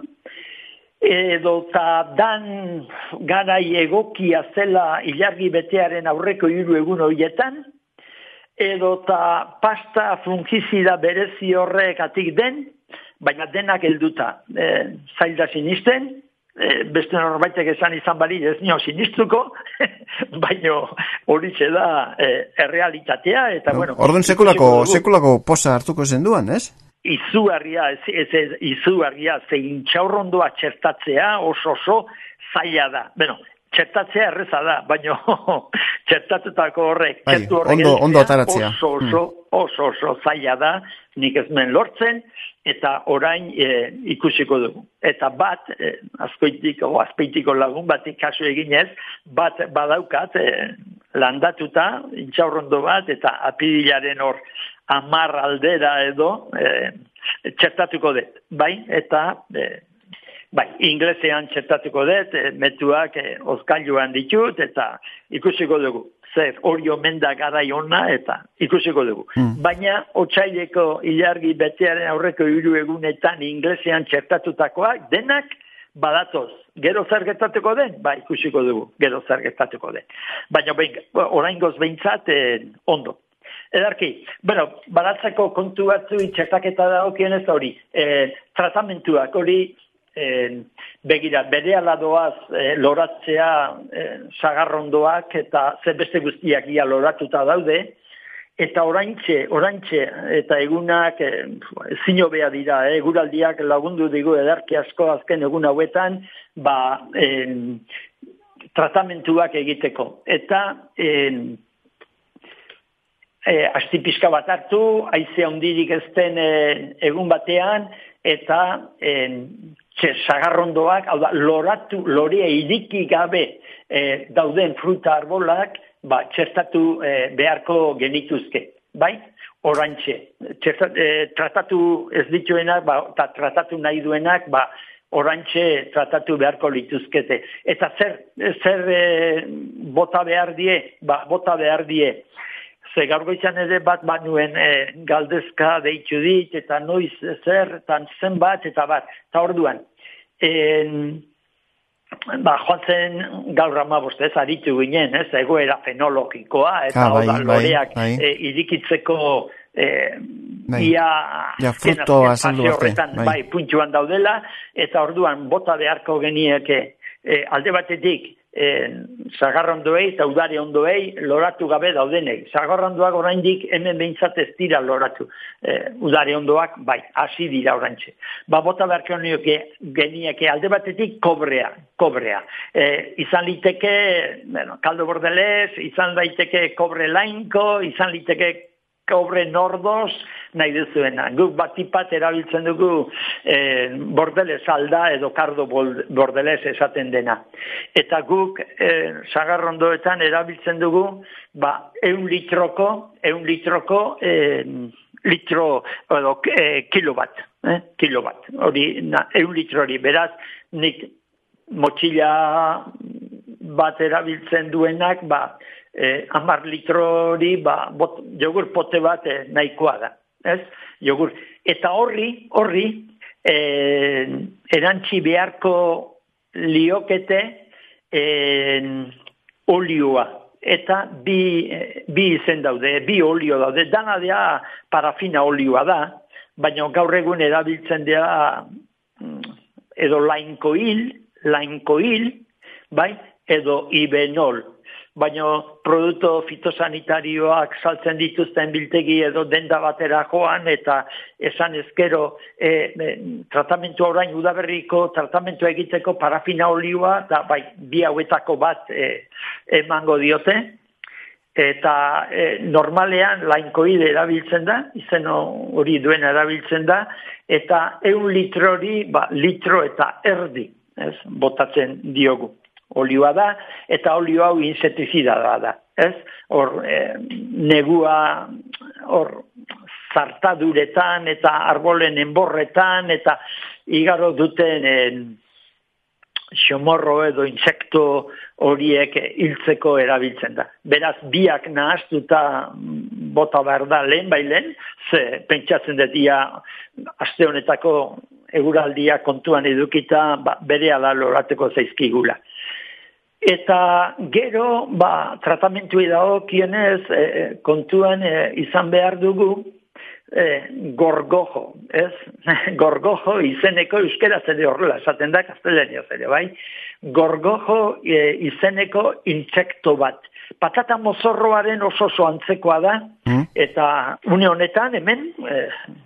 edota dan garai egokia zela ilargi betearen aurreko hiru egun horietan, edota pasta fungizida berezi horrek atik den, baina denak helduta. E, zailda sinisten, e, beste norbaitek esan izan bali ez nio sinistuko, baina hori da e, errealitatea, eta no, bueno... Orduan sekulako, sekulako posa hartuko zenduan, ez? Izugarria, ez, ez, ez, izugarria, zein txaurrondoa txertatzea oso oso zaila da. Bueno, txertatzea erreza da, baina txertatutako horrek, bai, txertu horrek ondo, ondo ataratzea. Oso oso, oso oso zaila da, nik ez men lortzen, eta orain e, ikusiko dugu. Eta bat, e, azkoitiko, azpeitiko lagun bat ikasu eginez, bat badaukat e, landatuta, intxaurrondo bat, eta apirilaren hor amar aldera edo e, txertatuko dut, bai, eta e, bai, inglesean txertatuko dut, e, metuak e, ozkailuan ditut, eta ikusiko dugu. Zer, hori omen da garai ona, eta ikusiko dugu. Mm. Baina, otsaileko ilargi betearen aurreko hiru egunetan inglesean txertatutakoak, denak badatoz. Gero zer gertatuko den? Ba, ikusiko dugu, gero zer gertatuko den. Baina, oraingoz behintzat, eh, ondo. Edarki, bueno, baratzeko kontu batzu txertaketa dagokien ez hori, eh, tratamentuak hori, eh, begira, bere aladoaz eh, loratzea eh, sagarrondoak eta zerbeste guztiak ia loratuta daude, eta oraintxe, oraintxe, eta egunak eh, zinobea dira, eh, eguraldiak lagundu digu edarki asko azken egun hauetan, ba, eh, tratamentuak egiteko. Eta, eh, E, asti pixka bat hartu, haize handirik ezten e, egun batean, eta e, txe, sagarrondoak, hau da, loratu, lorea iriki gabe e, dauden fruta arbolak, ba, txertatu e, beharko genituzke, bai? Orantxe, txertat, e, tratatu ez dituenak, ba, eta tratatu nahi duenak, ba, orantxe tratatu beharko lituzkete. Eta zer, zer e, bota behar die, ba, bota behar die, ze gaur goizan ere bat banuen e, galdezka deitu dit, eta noiz zer, eta zenbat, eta bat. Eta orduan, e, ba, joan zen gaur amabost ez, aritu ginen, ez, egoera fenologikoa, eta ah, bai, loreak bai, bai. E, irikitzeko e, bai. ia ja, frutoa zendu horretan, bai. bai, puntxuan daudela, eta orduan bota beharko genieke e, alde batetik, E, sagarrondoei eta udare ondoei loratu gabe daudenei. Sagarrondoak oraindik hemen behintzat ez dira loratu. E, udare ondoak, bai, hasi dira oraintxe. Ba, bota beharko nioke genieke alde batetik kobrea, kobrea. E, izan liteke, bueno, kaldo bordelez, izan daiteke kobre lainko, izan liteke kobre nordoz, nahi duzuena. Guk batipat erabiltzen dugu eh, bordelez alda edo kardo bordelez esaten dena. Eta guk eh, sagarrondoetan erabiltzen dugu ba, eun litroko, eun litroko eh, litro edo eh, kilo bat. Eh, kilo bat. Hori, na, eun litro hori. Beraz, nik motxila bat erabiltzen duenak, ba, Eh, amar litrori, ba, bot, jogur pote bat eh, nahikoa da. Ez? Jogur. Eta horri, horri, eh, erantzi beharko liokete eh, olioa. Eta bi, eh, bi izen daude, bi olio daude. Dana dea parafina olioa da, baina gaur egun erabiltzen dea edo lainkoil, lainkoil, bai, edo ibenol. baina produktu fitosanitarioak saltzen dituzten biltegi edo denda batera joan, eta esan ezkero e, e, tratamentu orain udaberriko tratamentu egiteko parafina olioa, da bai, bi hauetako bat e, emango diote, eta e, normalean lainkoide erabiltzen da, izen hori duen erabiltzen da, eta eun litrori, ba, litro eta erdi, ez, botatzen diogu. Olioa da, eta olio hau insektizida da, ez? Hor, e, negua, hor, zartaduretan, eta arbolen enborretan, eta igaro duten e, xomorro edo insekto horiek hiltzeko erabiltzen da. Beraz, biak nahaztuta bota behar da lehen bailen, ze pentsatzen dut ia aste honetako eguraldia kontuan edukita ba, bere ala lorateko zaizkigula. Eta gero, ba, tratamentu dago kienez, e, kontuan e, izan behar dugu, E, gorgojo, ez? Gorgojo izeneko euskera zede horrela, esaten da kastelenio zede, bai? Gorgojo e, izeneko intsekto bat. Patata mozorroaren oso oso antzekoa da, mm. eta une honetan hemen, e,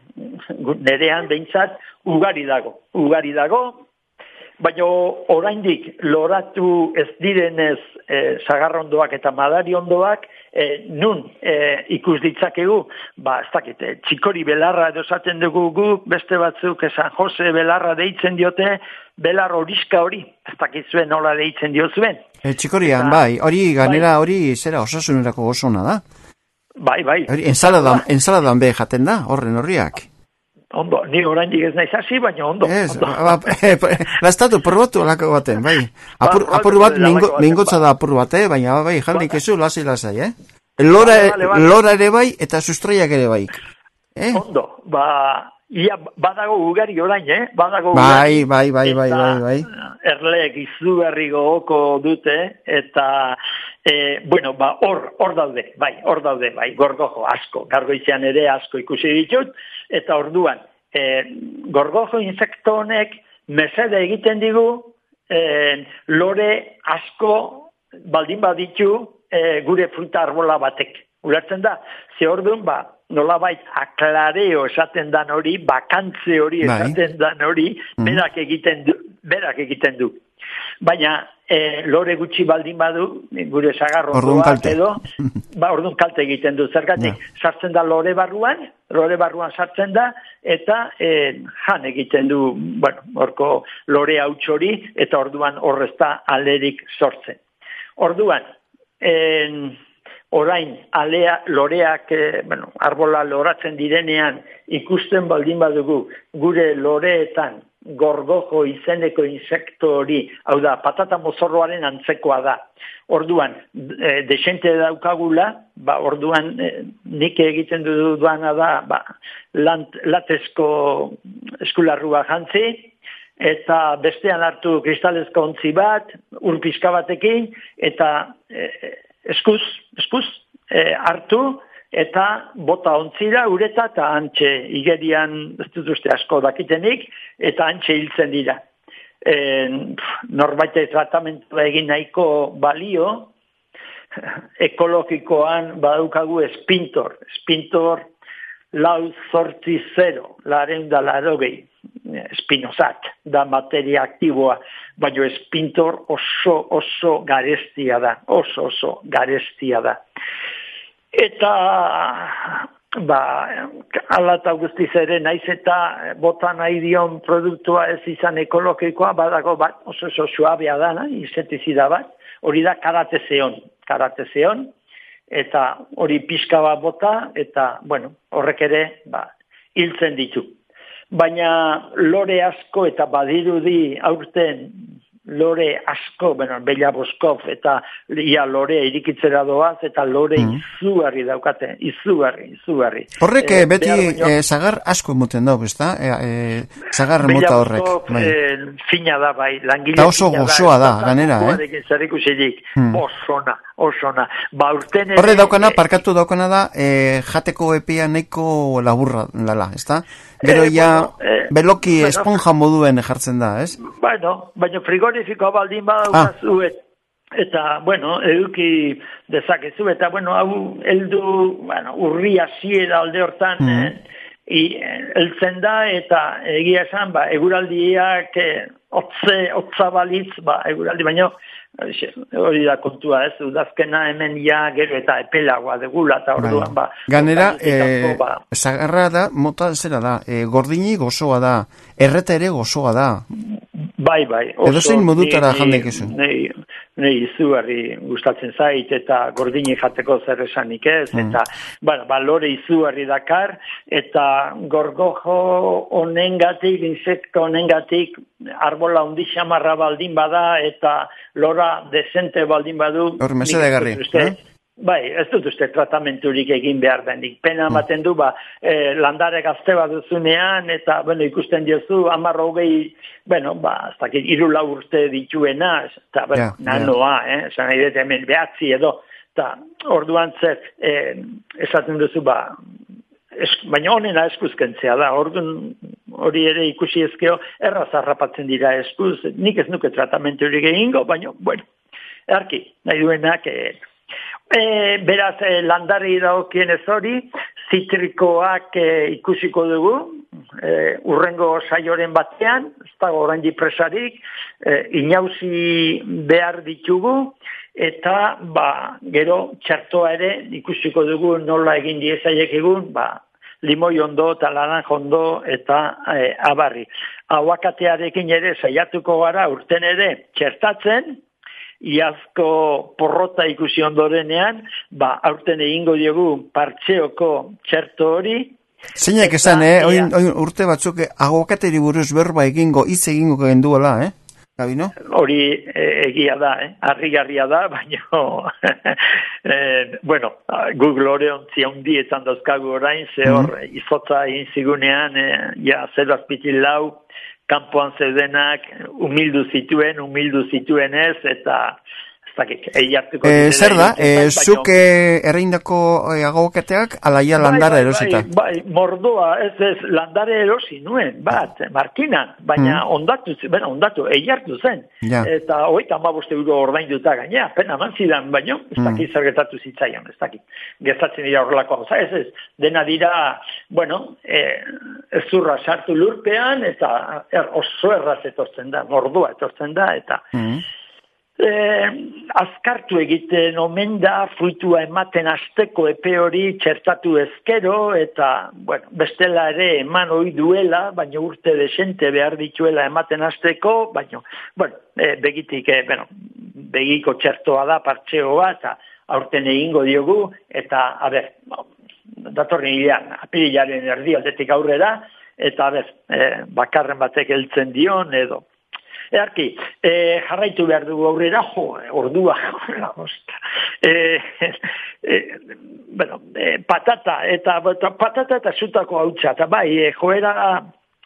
nerean behintzat, ugari dago. Ugari dago, baina oraindik loratu ez direnez e, sagarrondoak eta madariondoak, e, nun e, ikus ditzakegu, ba, ez dakit, txikori belarra edo esaten dugu guk, beste batzuk San Jose belarra deitzen diote, belar horiska hori, ez dakit zuen nola deitzen diozuen. E, txikorian, eta, bai, hori ganera bai, hori zera osasunerako gozona da. Bai, bai. Hori, ensaladan, ensaladan be jaten da, horren horriak. Ondo, ni oraindik ez naiz hasi, baina ondo. Ez, ondo. Lastatu, probatu alako baten, bai. Apur, ba, apur bat, mingo, mingotza da apur bat, eh? Baina, bai, jaldik ezu, lasai, lasai, eh? Lora, vale, vale, vale. Lora ere bai, eta sustraiak ere bai. Eh? Ondo, ba, ia, badago ugari orain, eh? Badago bai, ugari. Bai, bai, bai, bai, bai. Erleek izugarri gogoko dute, eta, e, bueno, ba, hor, hor daude, bai, hor daude, bai, gorgojo, asko, gargoizean ere asko ikusi ditut, eta orduan, e, gorgojo insekto honek mesede egiten digu, e, lore asko baldin baditu e, gure fruta arbola batek. Ulertzen da, ze orduan, ba, nolabait aklareo esaten dan hori, bakantze hori esaten dan hori, mm. berak egiten du, berak egiten du. Baina, e, lore gutxi baldin badu, gure sagarrondoak edo, ba, orduan kalte egiten du. Zergatik, yeah. sartzen da lore barruan, lore barruan sartzen da, eta e, jan egiten du, bueno, orko lore hauts hori, eta orduan horrezta alerik sortzen. Orduan, en, orain, alea, loreak, eh, bueno, arbola loratzen direnean, ikusten baldin badugu, gure loreetan, gorgojo izeneko insekto hori, hau da, patata mozorroaren antzekoa da. Orduan, e, desente daukagula, ba, orduan, e, nik egiten duduana da, ba, lant, latezko eskularrua jantzi, eta bestean hartu kristalezko ontzi bat, ur pixka batekin, eta e, eskuz, eskuz, e, hartu, eta bota ontzira, ureta, eta antxe igerian, ez dut uste asko dakitenik, eta antxe hiltzen dira. E, norbaite tratamentu egin nahiko balio, ekologikoan badaukagu espintor, espintor lau zortzi zero, laren da larogei, espinosat, da materia aktiboa, baina espintor oso, oso garestia da, oso, oso garestia da. Eta, ba, ala eta guztiz ere, naiz eta bota nahi dion produktua ez izan ekologikoa, badago bat, oso oso suabia dana, insektizida bat, hori da karatezeon, karatezeon, eta hori pixka bat bota, eta, bueno, horrek ere, ba, hiltzen ditu. Baina lore asko eta badirudi aurten lore asko, bueno, Bella Boskov eta ia lore irikitzera doaz, eta lore mm. izugarri daukate, izugarri, izugarri. Horrek eh, beti eh, zagar asko emoten dago, ezta? Eh, eh, zagar mota horrek. Bella Boskov eh, fina da, bai, langile ta oso gozoa da, da ganera, eh? Zer ikusirik, mm. osona, osona. Ba, urten horre daukana, parkatu daukana da, eh, jateko epia nahiko laburra dela, ezta? Gero eh, ja, bueno, eh, beloki bueno, esponja moduen jartzen da, ez? Bueno, baina frigorifikoa baldin badaukazu, ah. Eta, bueno, eduki dezakezu, eta, bueno, hau, heldu, bueno, urri hasiera alde hortan, mm. eh, eltzen da, eta egia esan, ba, eguraldiak, eh, otze, otza balitz, ba, eguraldi, baino, hori da kontua, ez, udazkena hemen ja, gero eta epelagoa degula, eta orduan, ba. Ganera, eh, ba, zagarra da, mota zera da, eh, gordini gozoa da, erreta ere gozoa da. Bai, bai. Edo zein modutara jandek ezu? Nei, nei izugarri gustatzen zait, eta gordini jateko zer esanik ez, mm. eta, bueno, balore izugarri dakar, eta gorgojo honengatik, insekto honengatik, arbola hundi xamarra baldin bada, eta lora desente baldin badu. Hor, mesedegarri, eh? Bai, ez dut uste tratamenturik egin behar denik. Pena ematen du, ba, eh, landare gazte bat duzunean, eta, bueno, ikusten diozu, amarro hogei, bueno, ba, ez dakit, irula urte dituena, eta, bueno, yeah, nanoa, yeah. eh, esan nahi dut hemen behatzi edo, eta, orduan zer, eh, esaten duzu, ba, es, baina honena eskuzkentzea da, orduan hori ere ikusi ezkeo, erraz harrapatzen dira eskuz, nik ez nuke tratamenturik egingo, baina, bueno, erki, nahi duenak, eh, E, beraz, e, landari daukien ez hori, zitrikoak e, ikusiko dugu, e, urrengo saioren batean, ez dago oraindik presarik, e, inauzi behar ditugu, eta ba, gero txertoa ere ikusiko dugu nola egin diezaiek egun, ba, limoi ondo eta laranjo ondo eta e, abarri. Aguakatearekin ere saiatuko gara urten ere txertatzen, iazko porrota ikusi ondorenean, ba, aurten egingo diogu partxeoko txerto hori. Zeinak esan, eh? Oin, oin urte batzuk aguakateri buruz berba egingo, hitz egingo genduela, eh? Gabino? Hori e, egia da, eh? Harrigarria da, baina, eh, bueno, Google hori ontzi handietan dauzkagu orain, ze hor, mm-hmm. izotza egin zigunean, eh, ja, zero azpitil lau, kanpoan zeudenak humildu zituen, humildu zituen ez, eta ez dakik, eiartuko e, zer da, e, zuk e, erreindako e, agoketeak alaia landara bai, erosita? Bai, bai, mordoa, ez ez, landare erosi nuen, bat, markinan, baina mm. ondatu, bueno, ondatu, eiartu zen, ja. Eta hogeita hamabost euro ordainduta gainea, pena eman zidan, baino, ez dakit mm. zer gertatu zitzaian, ez dakit, gertatzen dira horrelako, ez ez, dena dira, bueno, e, ezurra sartu lurpean, eta er, oso erraz etortzen da, mordua etortzen da, eta mm. eh, azkartu egiten omen da, fruitua ematen asteko epe hori txertatu ezkero, eta, bueno, bestela ere eman ohi duela, baina urte desente behar dituela ematen asteko, baina, bueno, eh, begitik, eh, bueno, begiko txertoa da, partxeoa, eta aurten egingo diogu, eta, a ber, datorren hilean, apirilaren erdi aldetik aurrera, eta ber, eh, bakarren batek heltzen dion, edo. Earki, eh, jarraitu behar dugu aurrera, jo, ordua, la bosta. Eh, eh, bueno, eh, patata, eta patata eta zutako hautsa, eta bai, eh, joera...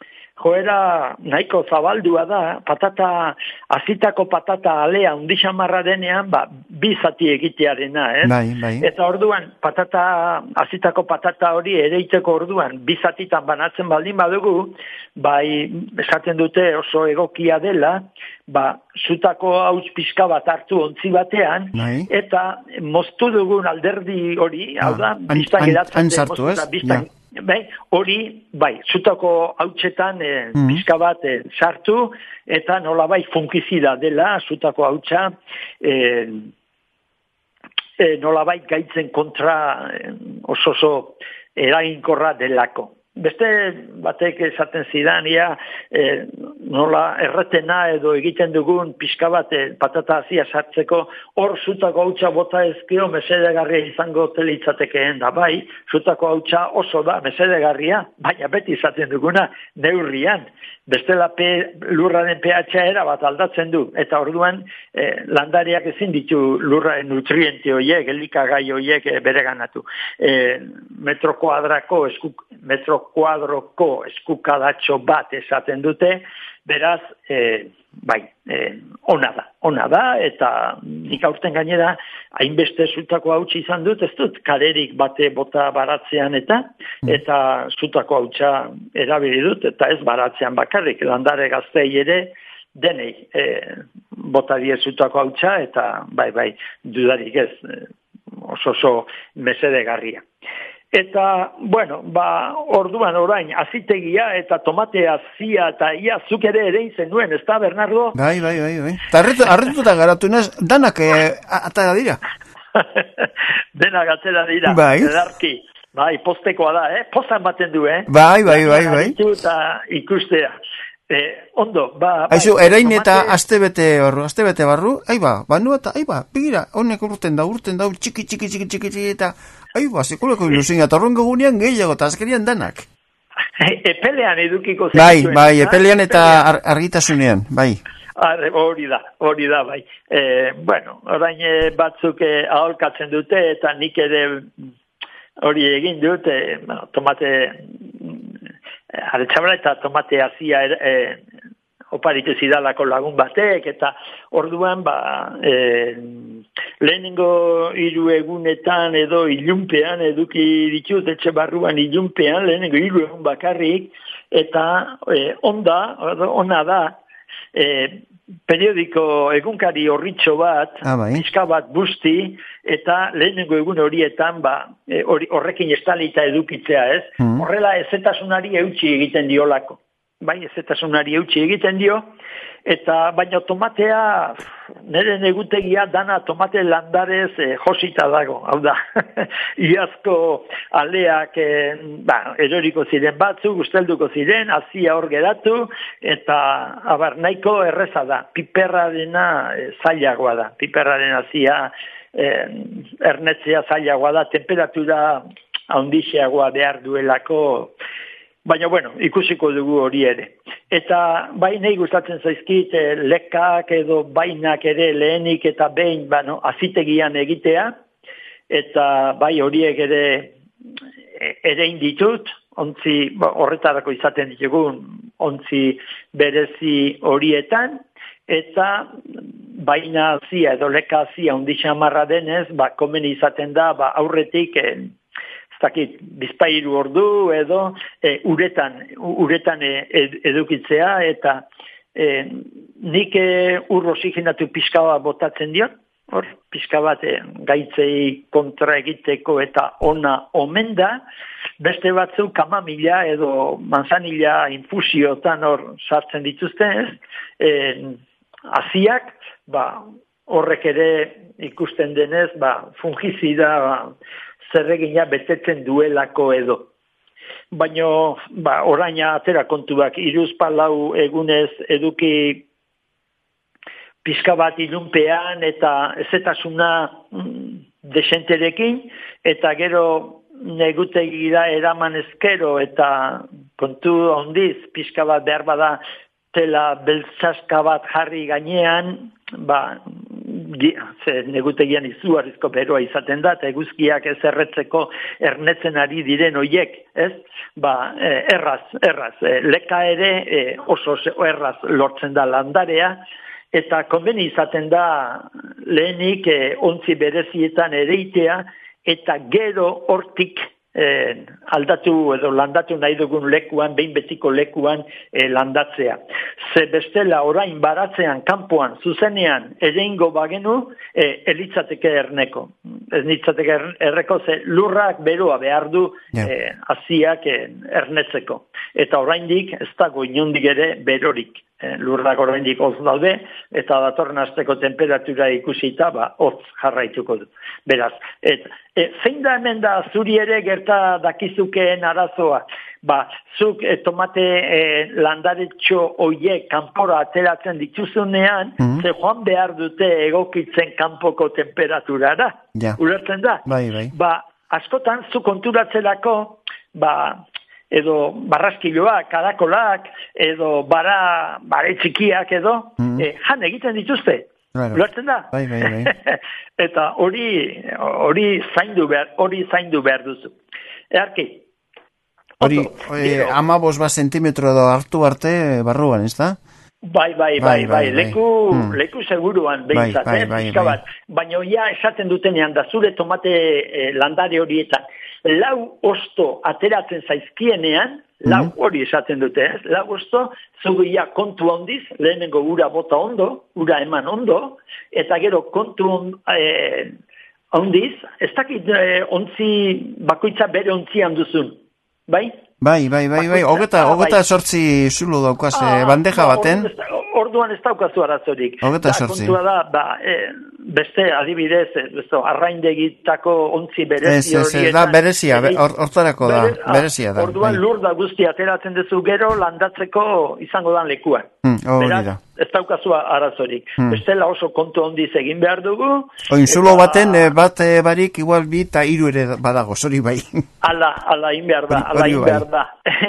joera nahiko zabaldua da, patata, azitako patata alea undixamarra denean, ba, bi zati egitearena, eh? Bai, bai. Eta orduan, patata, azitako patata hori ereiteko orduan, bi zatitan banatzen baldin badugu, bai, esaten dute oso egokia dela, ba, zutako hauts pixka bat hartu ontzi batean, bai. Eta moztu dugun alderdi hori, ah, hau da, biztan geratzen den, bai, hori, bai, zutako hautsetan e, mm. pixka bat e, sartu, eta nola bai funkizida dela, zutako hautsa, e, e, nola bai gaitzen kontra e, oso oso eraginkorra delako. Beste batek esaten zidan, ia, e, nola erretena edo egiten dugun pixka bat e, patata hazia sartzeko, hor zutako hautsa bota ezkeo mesedegarria izango telitzatekeen da, bai, zutako hautsa oso da mesedegarria, baina beti izaten duguna neurrian. Bestela pe, lurraren pH era bat aldatzen du, eta orduan eh, landariak ezin ditu lurraren nutriente horiek, elikagai horiek eh, bereganatu. Eh, metro kuadrako, esku, metro kuadroko eskukadatxo bat esaten dute, beraz, eh, bai, eh, ona da, ona da, eta nik aurten gainera, hainbeste zutako hautsi izan dut, ez dut, karerik bate bota baratzean eta, eta zutako hautsa erabili dut, eta ez baratzean bakarrik, landare gaztei ere, denei e, bota diezutako hautsa, eta bai, bai, dudarik ez, oso oso mesedegarria. Eta, bueno, ba, orduan orain, azitegia eta tomatea zia eta ia zuk ere ere izen nuen, ez da, Bernardo? Bai, bai, bai, bai. Eta arretuta garatu naz, danak eh, atara dira. Denak atera dira, bai. Edarki. Bai, postekoa da, eh? Postan baten du, eh? Bai, bai, bai, bai. Eta ikustea. Eh, ondo, ba... Aizu, bai, erain eta tomate... astebete barru, astebete barru, aiba, banu eta, aiba, begira, honek urten da, urten da, txiki, txiki, txiki, txiki, txiki, eta, aiba, sekuleko ilusin, eta horrengo gunean gehiago, eta azkerian danak. Epelean edukiko zen. Bai, bai, epelean eta ar, argitasunean, bai. Arre, hori da, hori da, bai. Eh, bueno, orain batzuk eh, aholkatzen dute, eta nik ere hori egin dut, eh, bueno, tomate... Aretxabra eta tomate azia er, e, oparitu zidalako lagun batek, eta orduan, ba, e, lehenengo hiru egunetan edo ilunpean, eduki ditut etxe barruan ilunpean, lehenengo hiru egun bakarrik, eta e, onda, ona da, e, periodiko egunkari horritxo bat, ah, bai. pixka bat busti, eta lehenengo egun horietan, ba, e, hori, horrekin estalita edukitzea, ez? Mm. Horrela ezetasunari eutxi egiten diolako. Bai, ezetasunari eutxi egiten dio, eta baina tomatea, nire negutegia dana tomate landarez e, josita dago, hau da, iazko aleak, e, ba, eroriko ziren batzuk, ustelduko ziren, azia hor geratu, eta abar, nahiko erreza da, piperrarena e, zailagoa da, piperraren azia, e, ernetzea zailagoa da, temperatura handixeagoa behar duelako, baina, bueno, ikusiko dugu hori ere. Eta bai nahi gustatzen zaizkit eh, lekak edo bainak ere lehenik eta behin, bueno, azitegian egitea, eta bai horiek ere ere inditut, ontzi, horretarako izaten ditugun, ontzi berezi horietan, eta baina zia edo leka zia ondixan marra denez, ba, komen izaten da, ba, aurretik, eh, ez dakit, bizpairu ordu edo e, uretan, uretan e, edukitzea, eta e, nik e, ur oxigenatu pixka bat botatzen diot, hor, pixka bat e, gaitzei kontra egiteko eta ona omen da, beste batzu kamamila edo manzanila infusiotan hor sartzen dituzte, ez? E, aziak, ba, horrek ere ikusten denez, ba, fungizida, ba, zerregina betetzen duelako edo. Baina, ba, oraina atera kontuak, iruz palau egunez eduki pizka bat ilunpean eta ezetasuna mm, desenterekin, eta gero negutegira eraman ezkero eta kontu ondiz, pizka bat behar bada tela beltzaska bat jarri gainean, ba, ze negutegian izugarrizko beroa izaten da, eta eguzkiak ez erretzeko ernetzen ari diren hoiek, ez? Ba, erraz, erraz, leka ere oso erraz lortzen da landarea, eta konbeni izaten da lehenik ontzi berezietan ereitea, eta gero hortik Eh, aldatu edo landatu nahi dugun lekuan, behin betiko lekuan eh, landatzea. Ze bestela orain baratzean, kanpoan, zuzenean, ereingo bagenu, eh, elitzateke erneko. Ez nitzateke erreko, ze lurrak beroa behar du yeah. eh, aziak eh, ernetzeko. Eta oraindik ez dago inondik ere berorik. Eh, lurrak oraindik hotz daude, eta datorren asteko temperatura ikusita, ba, hotz jarraituko du. Beraz, et, e, zein da hemen da zuri ere gerta dakizukeen arazoa? Ba, zuk e, tomate e, landaretxo oiek kanpora ateratzen dituzunean, mm-hmm. ze joan behar dute egokitzen kanpoko temperaturara. Yeah. Ulertzen da? Bai, bai. Ba, askotan zu konturatzelako, ba, edo barraskiloak, karakolak, edo bara, bare txikiak edo, mm-hmm. eh, jan egiten dituzte. Claro. Ulertzen da? Bai, bai, bai. Eta hori, hori zaindu behar, hori zaindu behar duzu. Earki. Hori, amabos bat sentimetro edo hartu arte barruan, ez da? Bai, bai, bai, bai, bai. Leku, hmm. leku seguruan behintzat, bai, bai, bai, bai. Baina ja esaten dutenean da zure tomate eh, landare horietan, lau osto ateratzen zaizkienean, lau hori esaten dute, ez? Lau osto, zugia kontu ondiz, lehenengo ura bota ondo, ura eman ondo, eta gero kontu on, eh, ondiz, ez dakit eh, ontzi, bakoitza bere ontzian duzun, bai? Bai, bai, bai, bai, hogeta, hogeta sortzi zulo daukaz ah, bandeja baten. Orduan ez daukazu arazorik. Hogeta sortzi. Kontua da, ba, e, beste adibidez, besto, arraindegitako ontzi berezi horietan. Ez, ez, da berezia, hortarako da, berezia da. Orduan lur da guzti ateratzen duzu gero landatzeko izango dan lekuan. Hmm, Beraz, ez daukazu arazorik. Hmm. Bestela oso kontu ondiz egin behar dugu. Oin zulo eta... baten, bat e, barik, igual bi eta hiru ere badago, zori bai. Ala, ala, in behar da, ala, in behar da.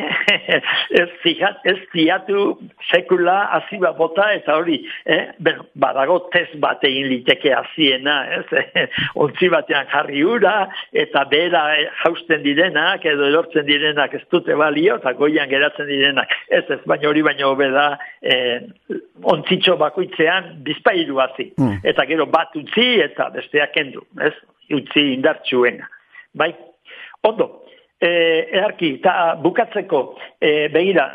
ez, ziat, ez ziatu sekula aziba bota eta hori, eh? Bueno, badago test bat egin liteke aziena, ez? Ontzi batean jarri ura, eta bera jausten direnak, edo erortzen direnak ez dute balio, eta goian geratzen direnak. Ez ez, baina hori baina hobe da, eh, ontzitxo bakoitzean bizpairu hazi. Hmm. Eta gero bat utzi eta besteak kendu, ez? Utzi indartsuena. Bai? Ondo, eh, earki, eta bukatzeko, eh, begira,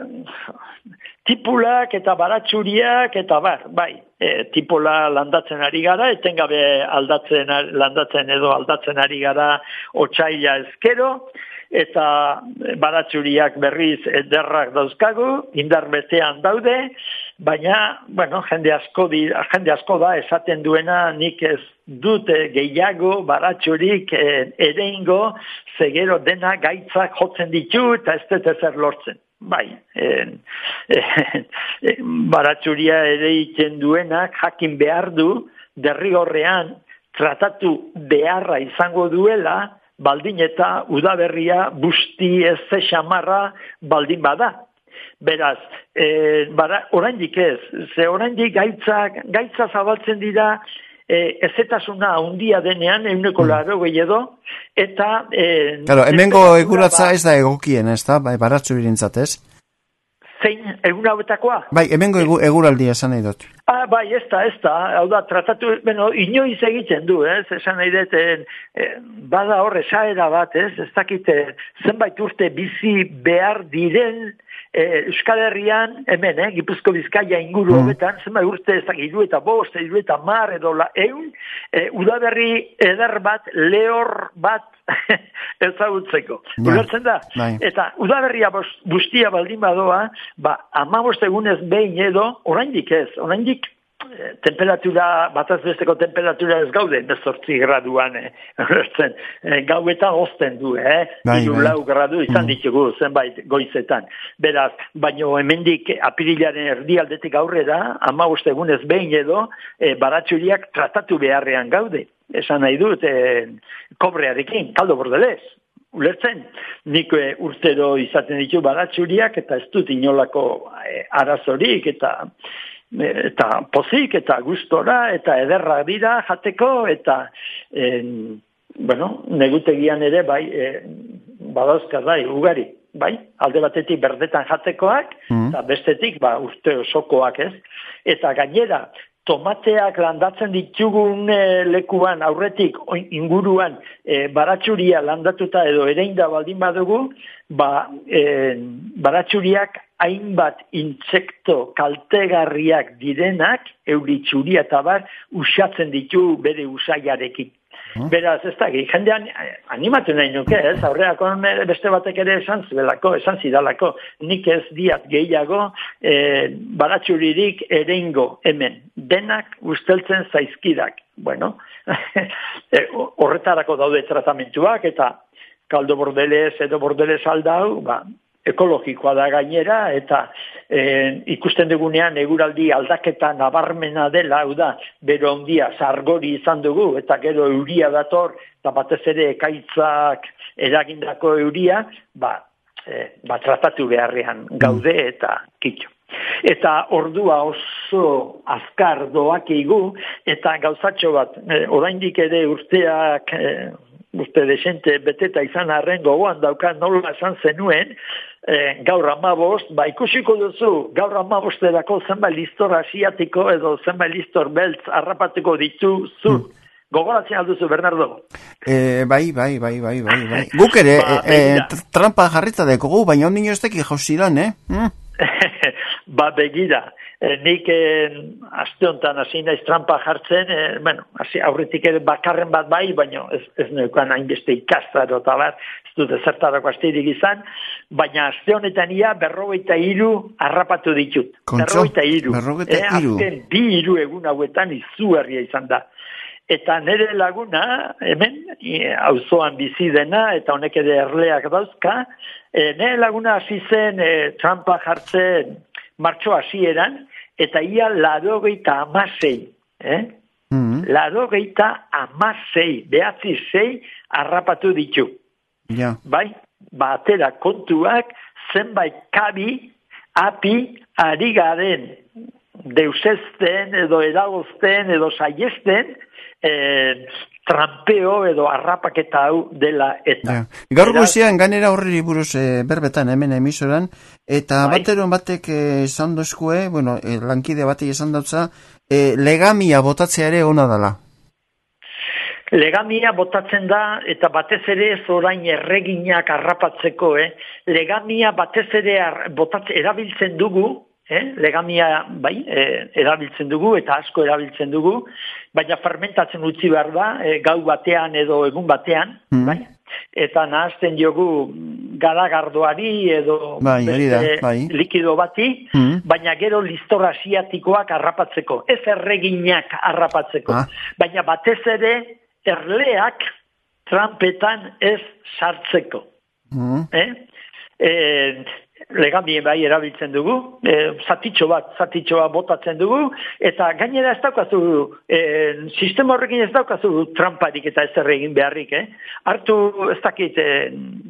eh, tipulak eta baratxuriak eta bar, bai, e, tipula landatzen ari gara, etengabe aldatzen, landatzen edo aldatzen ari gara otsaila ezkero, eta baratxuriak berriz ederrak dauzkagu, indar betean daude, baina, bueno, jende asko, di, jende asko da esaten duena nik ez dute gehiago baratxurik e, ereingo, zegero dena gaitzak jotzen ditu eta ez dut ezer lortzen. Bai, eh, eh, eh, baratxuria ere iten duenak jakin behar du, derrigorrean tratatu beharra izango duela, baldin eta udaberria busti ez xamarra baldin bada. Beraz, eh, bara, oraindik ez, ze oraindik gaitzak, gaitza zabaltzen dira, E, ezetasuna handia denean, euneko mm. laro gehiago, eta... E, claro, hemengo eguratza ez da egokien, ez da, bai, baratzu birintzat, ez? Zein, egun hauetakoa? Bai, hemengo egu, eguraldia esan nahi dut. Ah, bai, ez da, ez da, hau da, tratatu, bueno, inoiz egiten du, ez, esan nahi dut, e, bada horre esaera bat, ez, ez dakite, zenbait urte bizi behar diren, E, Euskal Herrian, hemen, eh, Gipuzko Bizkaia inguru hobetan, mm. zenbait urte ez dakit, iru eta bost, iru eta mar, edo la, eun, e, udaberri eder bat, lehor bat ezagutzeko. Ja, ulertzen da? Bai. Eta udaberria bustia baldin badoa, ba, amabost egunez behin edo, oraindik ez, oraindik temperatura, bataz besteko temperatura ez gaude, bezortzi graduan, eh, eh, gauetan ozten du, eh, bai, iru lau gradu izan mm. ditugu, zenbait goizetan. Beraz, baino hemendik apirilaren erdialdetik aurrera, hamabost egunez behin edo, eh, baratxuriak tratatu beharrean gaude. Esan nahi dut, eh, kobrearekin, kaldo bordelez. Ulertzen, nik e, urtero izaten ditu baratxuriak, eta ez dut inolako e, arazorik, eta eta pozik, eta gustora, eta ederra dira jateko, eta en, bueno, negutegian ere, bai, e, badauzka bai, ugari, bai, alde batetik berdetan jatekoak, mm. eta bestetik, ba, urte osokoak, ez, eta gainera, tomateak landatzen ditugun e, lekuan, aurretik, inguruan, e, baratxuria landatuta edo ereinda baldin badugu, ba, e, baratxuriak hainbat intsekto kaltegarriak direnak, euritxuria eta bar, usatzen ditu bere usaiarekin. Hmm. Beraz, ez da, jendean animatu nahi nuke, ez? Aurreako beste batek ere esan zidalako, esan zidalako, nik ez diat gehiago e, baratxuririk ereingo hemen. Denak usteltzen zaizkidak. Bueno, horretarako daude tratamentuak, eta kaldo bordelez edo bordelez aldau, ba, ekologikoa da gainera, eta e, ikusten dugunean eguraldi aldaketa nabarmena dela, hau da, bero ondia sargori izan dugu, eta gero euria dator, eta batez ere ekaitzak eragindako euria, ba, e, ba tratatu beharrean gaude eta kitxo. Eta ordua oso azkar doak eigu, eta gauzatxo bat, e, oraindik ere urteak... E, uste desente beteta izan arren gogoan daukan nola esan zenuen, e, gaur amabost, ba ikusiko duzu, gaur amabosterako zenbait listor asiatiko edo zenbait listor beltz harrapatuko dituzu. Hmm. Gogoratzen alduzu, Bernardo? E, bai, bai, bai, bai, bai, bai. Guk ere, ba, e, e, trampa jarrita dekogu, baina ondino ez teki jauzidan, eh? Mm? Ba, begira. E, nik e, aste honetan hasi naiz trampa jartzen, e, bueno, hasi aurretik ere bakarren bat bai, baina ez, ez neukan hainbeste ikastaro eta bat, ez dute zertarako astirik izan, baina aste honetan ia berrogeita hiru harrapatu ditut. Kontxo, berrogeita hiru. Berrogeita hiru. E, azken bi hiru egun hauetan izugarria izan da. Eta nire laguna, hemen, auzoan bizi dena, eta honek ere erleak dauzka, e, nire laguna hasi zen e, trampa jartzen martxo hasieran, eta ia larogeita amasei, eh? Mm-hmm. Larogeita amasei, behatzi sei harrapatu ditu. Yeah. Bai, batera kontuak, zenbait kabi, api, ari garen, deusezten, edo eragozten, edo saiesten, E, trampeo edo harrapaketa hau dela eta. Ja. Gaur guzian ganera horri buruz e, berbetan hemen emisoran, eta bai. Bateron batek esan e, dozkue, bueno, e, lankide batek esan dautza, e, legamia botatzea ere ona dela. Legamia botatzen da, eta batez ere ez orain erreginak harrapatzeko, eh? Legamia batez ere botatze, erabiltzen dugu, Eh, legamia bai, eh, erabiltzen dugu eta asko erabiltzen dugu, baina fermentatzen utzi behar da, eh, gau batean edo egun batean, mm. bai? Eta nahazten diogu garagardoari edo bai, da, bai. likido bati, mm. baina gero listor asiatikoak harrapatzeko, ez erreginak harrapatzeko, ah. baina batez ere erleak trampetan ez sartzeko. Mm. Eh? Eh, legamien bai erabiltzen dugu, e, zatitxo bat, zatitxo bat botatzen dugu, eta gainera ez daukazu, e, sistema horrekin ez daukazu tramparik eta ez erregin beharrik, eh? Hartu, ez dakit, e,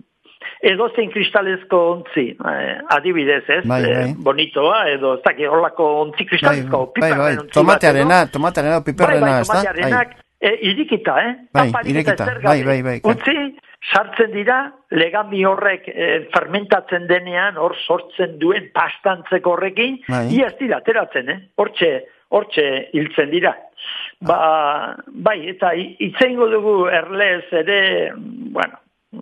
edozein kristalezko ontzi, eh, adibidez, ez? Bai, bai. E, bonitoa, edo ez dakit, horlako ontzi kristalezko, bai, piperren bai, bai. ontzi tomatearena, bat, tomatearena, piperrena, bai, bai, tomatearenak, e, irikita, eh? Bai, irikita, bai, bai, bai. Utzi, sartzen dira, legami horrek e, fermentatzen denean, hor sortzen duen pastantzeko horrekin, bai. Ia ez dira, ateratzen, eh? Hortxe, hortxe hiltzen dira. Ba, bai, eta itzeingo dugu erlez ere, bueno,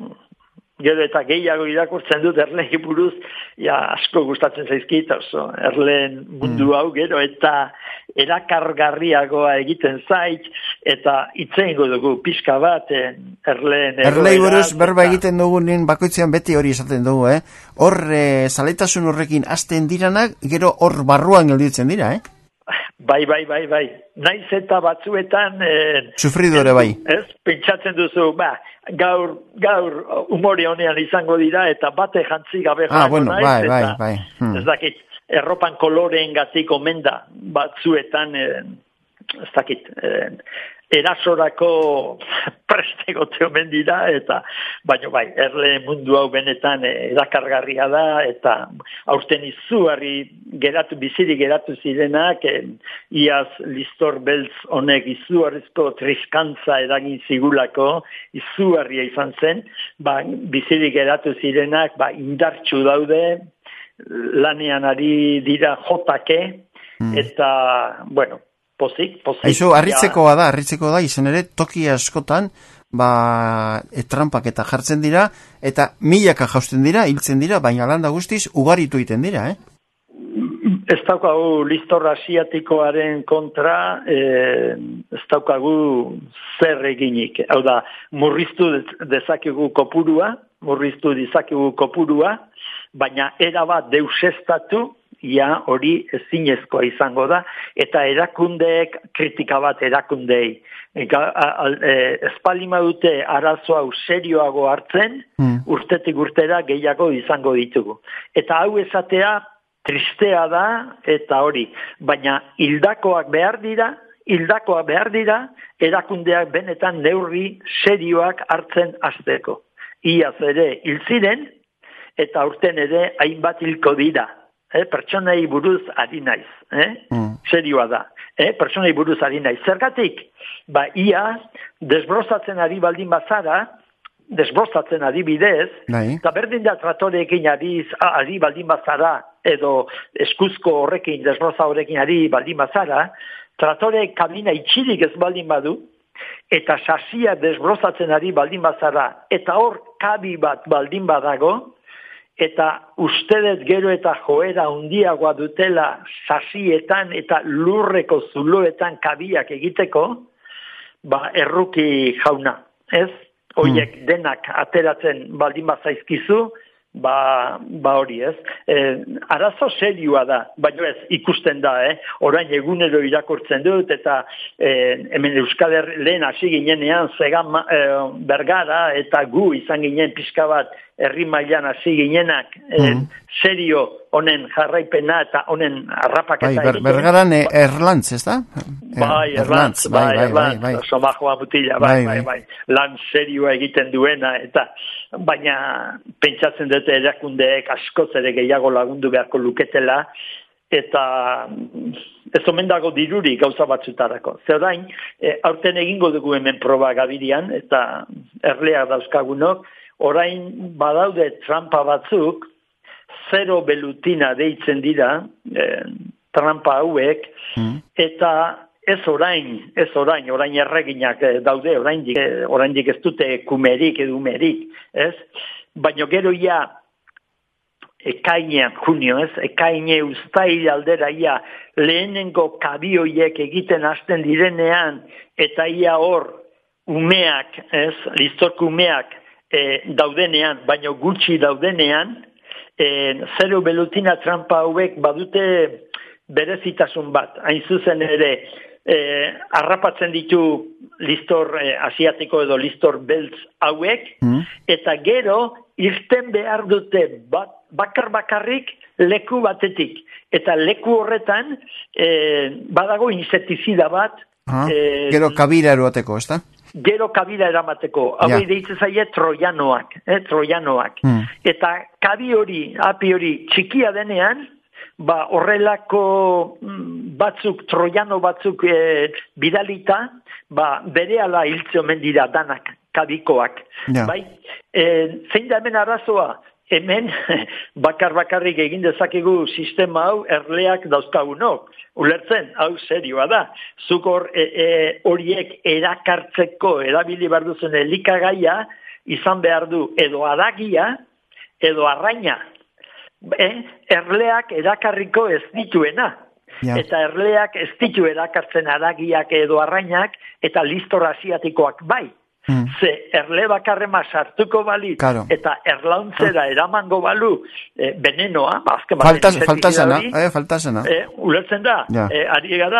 gero eta gehiago irakurtzen dut erlei buruz, ja, asko gustatzen zaizkit, oso, erleen mundu hau gero eta erakargarriagoa egiten zait, eta itzeingo dugu pixka bat erleen... Erlei buruz berba egiten dugu nien bakoitzean beti hori esaten dugu, eh? Hor, e, zaletasun horrekin hasten diranak, gero hor barruan gelditzen dira, eh? Bai, bai, bai, bai. Naiz eta batzuetan... Eh, Sufridore bai. Ez, pentsatzen duzu, ba, gaur, gaur umore honean izango dira, eta bate jantzi gabe ah, bueno, naiz, bai, eta, bai, bai. Hmm. Ez dakit, erropan koloreen gatik omenda batzuetan, eh, ez dakit, eh, erasorako prestegote omen dira, eta, baina bai, erle mundu hau benetan erakargarria da, eta aurten izugarri geratu, biziri geratu zirenak, eh, iaz listor beltz honek izugarrizko triskantza eragin zigulako, izugarria izan zen, ba, biziri geratu zirenak, ba, indartsu daude, lanean ari dira jotake, hmm. eta, bueno, pozik, pozik. Aizu, harritzekoa da, harritzekoa da, izan ere, toki askotan, ba, trampak eta jartzen dira, eta milaka jausten dira, hiltzen dira, baina landa guztiz, ugaritu egiten dira, eh? Ez daukagu listor asiatikoaren kontra, eh, ez daukagu zer eginik. Hau da, murriztu dezakegu kopurua, murriztu dezakegu kopurua, baina erabat deusestatu, ja hori ezinezkoa izango da, eta erakundeek kritika bat erakundei. Espalima dute arazo hau serioago hartzen, hmm. urtetik urtera gehiago izango ditugu. Eta hau esatea tristea da, eta hori, baina hildakoak behar dira, hildakoak behar dira, erakundeak benetan neurri serioak hartzen hasteko. Iaz ere hil ziren, eta urten ere hainbat hilko dira. Eh, pertsonei buruz ari naiz, eh? Mm. Serioa da. Eh, pertsonei buruz ari naiz. Zergatik, ba, ia, desbrozatzen ari baldin bazara, desbrozatzen adibidez, bai. eta berdin da tratoreekin ari, ari baldin bazara, edo eskuzko horrekin, desbroza horrekin ari baldin bazara, tratore kabina itxirik ez baldin badu, eta sasia desbrozatzen ari baldin bazara, eta hor kabi bat baldin badago, eta ustedet gero eta joera handiagoa dutela sasietan eta lurreko zuloetan kabiak egiteko, ba, erruki jauna, ez? Hoiek hmm. denak ateratzen baldin bazaizkizu, ba, ba hori ez. E, arazo serioa da, baina ez ikusten da, eh? Orain egunero irakurtzen dut, eta e, hemen Euskal Herri lehen hasi ginenean zegan e, Bergara, eta gu izan ginen pixka bat herri mailan hasi ginenak, mm. serio honen jarraipena eta honen harrapaketa bai, ber, Bergaran e, Erlantz, ez da? Bai, Erlantz, bai, bai, bai, bai, somajoa mutila, bai, bai, bai, lan serioa egiten duena, eta baina pentsatzen dute erakundeek askoz ere gehiago lagundu beharko luketela, eta ez omen dago diruri gauza batzutarako. Zer orain, e, aurten egingo dugu hemen proba Gabirian, eta erleak dauzkagunok, orain badaude trampa batzuk, zero belutina deitzen dira, eh, trampa hauek, mm. eta ez orain, ez orain, orain erreginak daude, oraindik, oraindik ez dute kumerik edo umerik, ez? Baina gero ja, ekainean, junio, ez? Ekaine uztail aldera ia, lehenengo kabioiek egiten hasten direnean, eta ia hor, umeak, ez? Listorku umeak, E, daudenean, baino gutxi daudenean, e, zero belutina trampa hauek badute berezitasun bat. Hain zuzen ere, e, harrapatzen ditu listor e, asiatiko edo listor beltz hauek, mm. eta gero irten behar dute bat, bakar bakarrik leku batetik. Eta leku horretan e, badago insektizida bat. Ah, e, gero kabira eroateko, ez da? Gero kabila eramateko, hau ja. Deitzen zaie trojanoak, eh, trojanoak. Hmm. Eta kabi hori, api hori txikia denean, ba horrelako batzuk, trojano batzuk e, bidalita, ba berehala hiltze omen dira danak, kabikoak. Ja. Bai? E, zein da hemen arazoa? Hemen bakar-bakarrik egin dezakegu sistema hau erleak dauzkagunok. Ulertzen, hau serioa da. Zuk hor e, e, horiek erakartzeko erabili behar duzen elikagaia izan behar du edo adagia edo arraina. E, erleak erakarriko ez dituena. Ja. Eta erleak ez ditu erakartzen adagiak edo arrainak eta listor asiatikoak bai. Hmm. Ze erle bakarrema sartuko balit claro. Eta erlauntzera ah. eramango balu e, venenoa falta, falta zena eh, falta zena e, ulertzen da ja. e, ari gara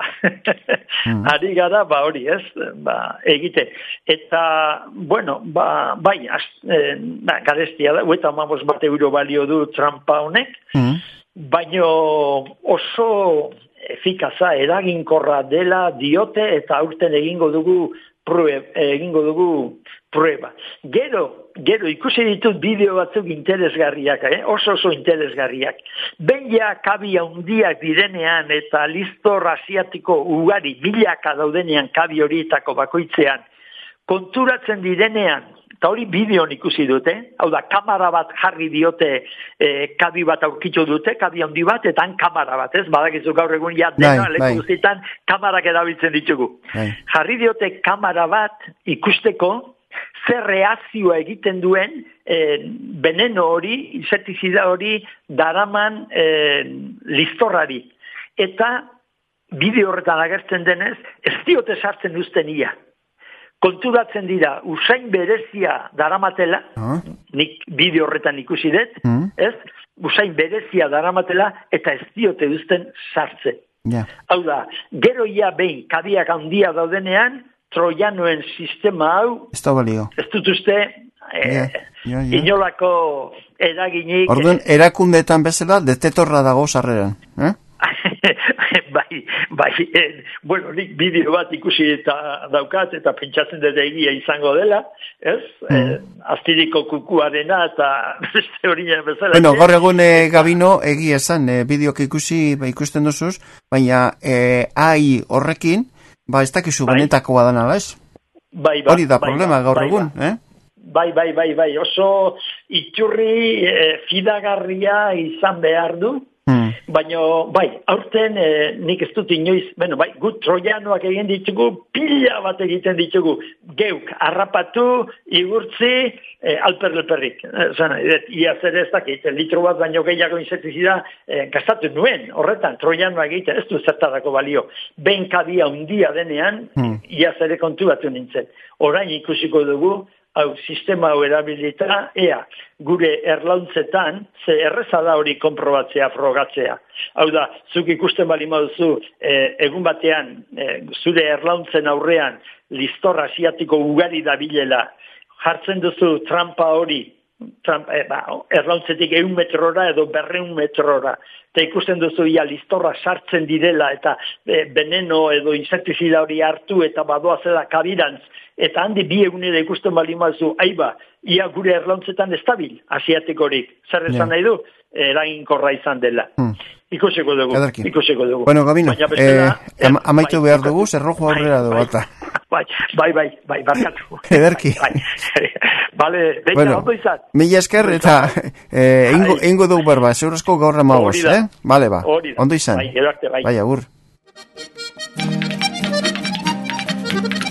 hmm. ari gara ba hori ez ba, egite eta bueno ba, bai az, e, ba, garestia da hueta amamos bat euro balio du trampa honek hmm. baino oso efikaza eraginkorra dela diote eta aurten egingo dugu Prueba, egingo dugu prueba. Gero, gero ikusi ditut bideo batzuk interesgarriak, eh? oso oso interesgarriak. Ben ja kabi handiak direnean eta listor asiatiko ugari milaka daudenean kabi horietako bakoitzean, konturatzen direnean, eta hori bideon ikusi dute, hau da, kamera bat jarri diote, e, kabi bat aurkitu dute, kabi handi bat, eta han kamera bat, ez? Badakizu gaur egun ja dena, leku guztietan, kamarak erabiltzen ditugu. Bai. Jarri diote kamera bat ikusteko, zer reazioa egiten duen, e, veneno hori, insektizida hori, daraman e, listorrari. Eta, bideo horretan agertzen denez, ez diote sartzen uzten ia. Konturatzen dira, usain berezia daramatela, uh-huh. nik bideo horretan ikusi dut, uh-huh. ez? Usain berezia daramatela, eta ez diote duzten sartzen. Yeah. Hau da, gero ia behin, kabiak handia daudenean, trojanoen sistema hau, ez dut uste, e, yeah. yeah, yeah. inolako eraginik... Orduan, erakundeetan bezala, detetorra dago sarreran, eh? bai, bai, eh, bueno, nik bideo bat ikusi eta daukat, eta pentsatzen dut egia izango dela, ez? Mm. Eh, aztiriko kukuarena eta beste hori bezala. Bueno, gaur egun eh, Gabino, egia esan, eh, bideok ikusi, ba, ikusten duzuz, baina eh, ai horrekin, ba, ez dakizu bai. Benetakoa dana, ez? Bai, bai. Hori da bai, problema bai, gaur bai, egun, bai. eh? bai, bai, bai, bai, oso iturri e, fidagarria izan behar du, hmm. baina, bai, aurten e, nik ez dut inoiz, bueno, bai, gut troianoak egin ditugu, pila bat egiten ditugu, geuk, harrapatu, igurtzi, e, alperleperrik. Zena, ia zer ez dakit, litro bat baino gehiago insektizida e, gastatu nuen, horretan, troianoak egiten, ez du zertarako balio. Ben kadia undia denean, hmm. ia zere kontu batu nintzen. Orain ikusiko dugu, hau, sistema hau erabilita, ea, gure erlauntzetan, ze erreza da hori konprobatzea, frogatzea. Hau da, zuk ikusten bali moduzu, e, egun batean, e, zure erlauntzen aurrean, listor asiatiko ugari dabilela, jartzen duzu trampa hori, trampa, e, ba, erlauntzetik eun metrora edo berreun metrora, eta ikusten duzu ia listorra sartzen direla, eta e, veneno edo insektizida hori hartu, eta badoa zela kabirantz, eta handi bi egunera ikusten bali mazu, aiba, ia gure erlauntzetan estabil, asiatikorik. Zer esan yeah. nahi du? Eraginkorra izan dela. Hmm. Ikusiko dugu, Edarki. ikusiko dugu. Bueno, Gabino, bestela, eh, am, amaitu bai, behar dugu, zerrojo aurrera dugu, eta. Bai, bai, bai, bai, barkatu. Edarki. Bai, bale, beita, bueno, ondo izan. Mila esker, eta eh, ingo, ingo dugu berba, zeurrezko gaurra magoz, eh? Bale, ba, ondo izan. Bai, edarte, bai. Bai, agur.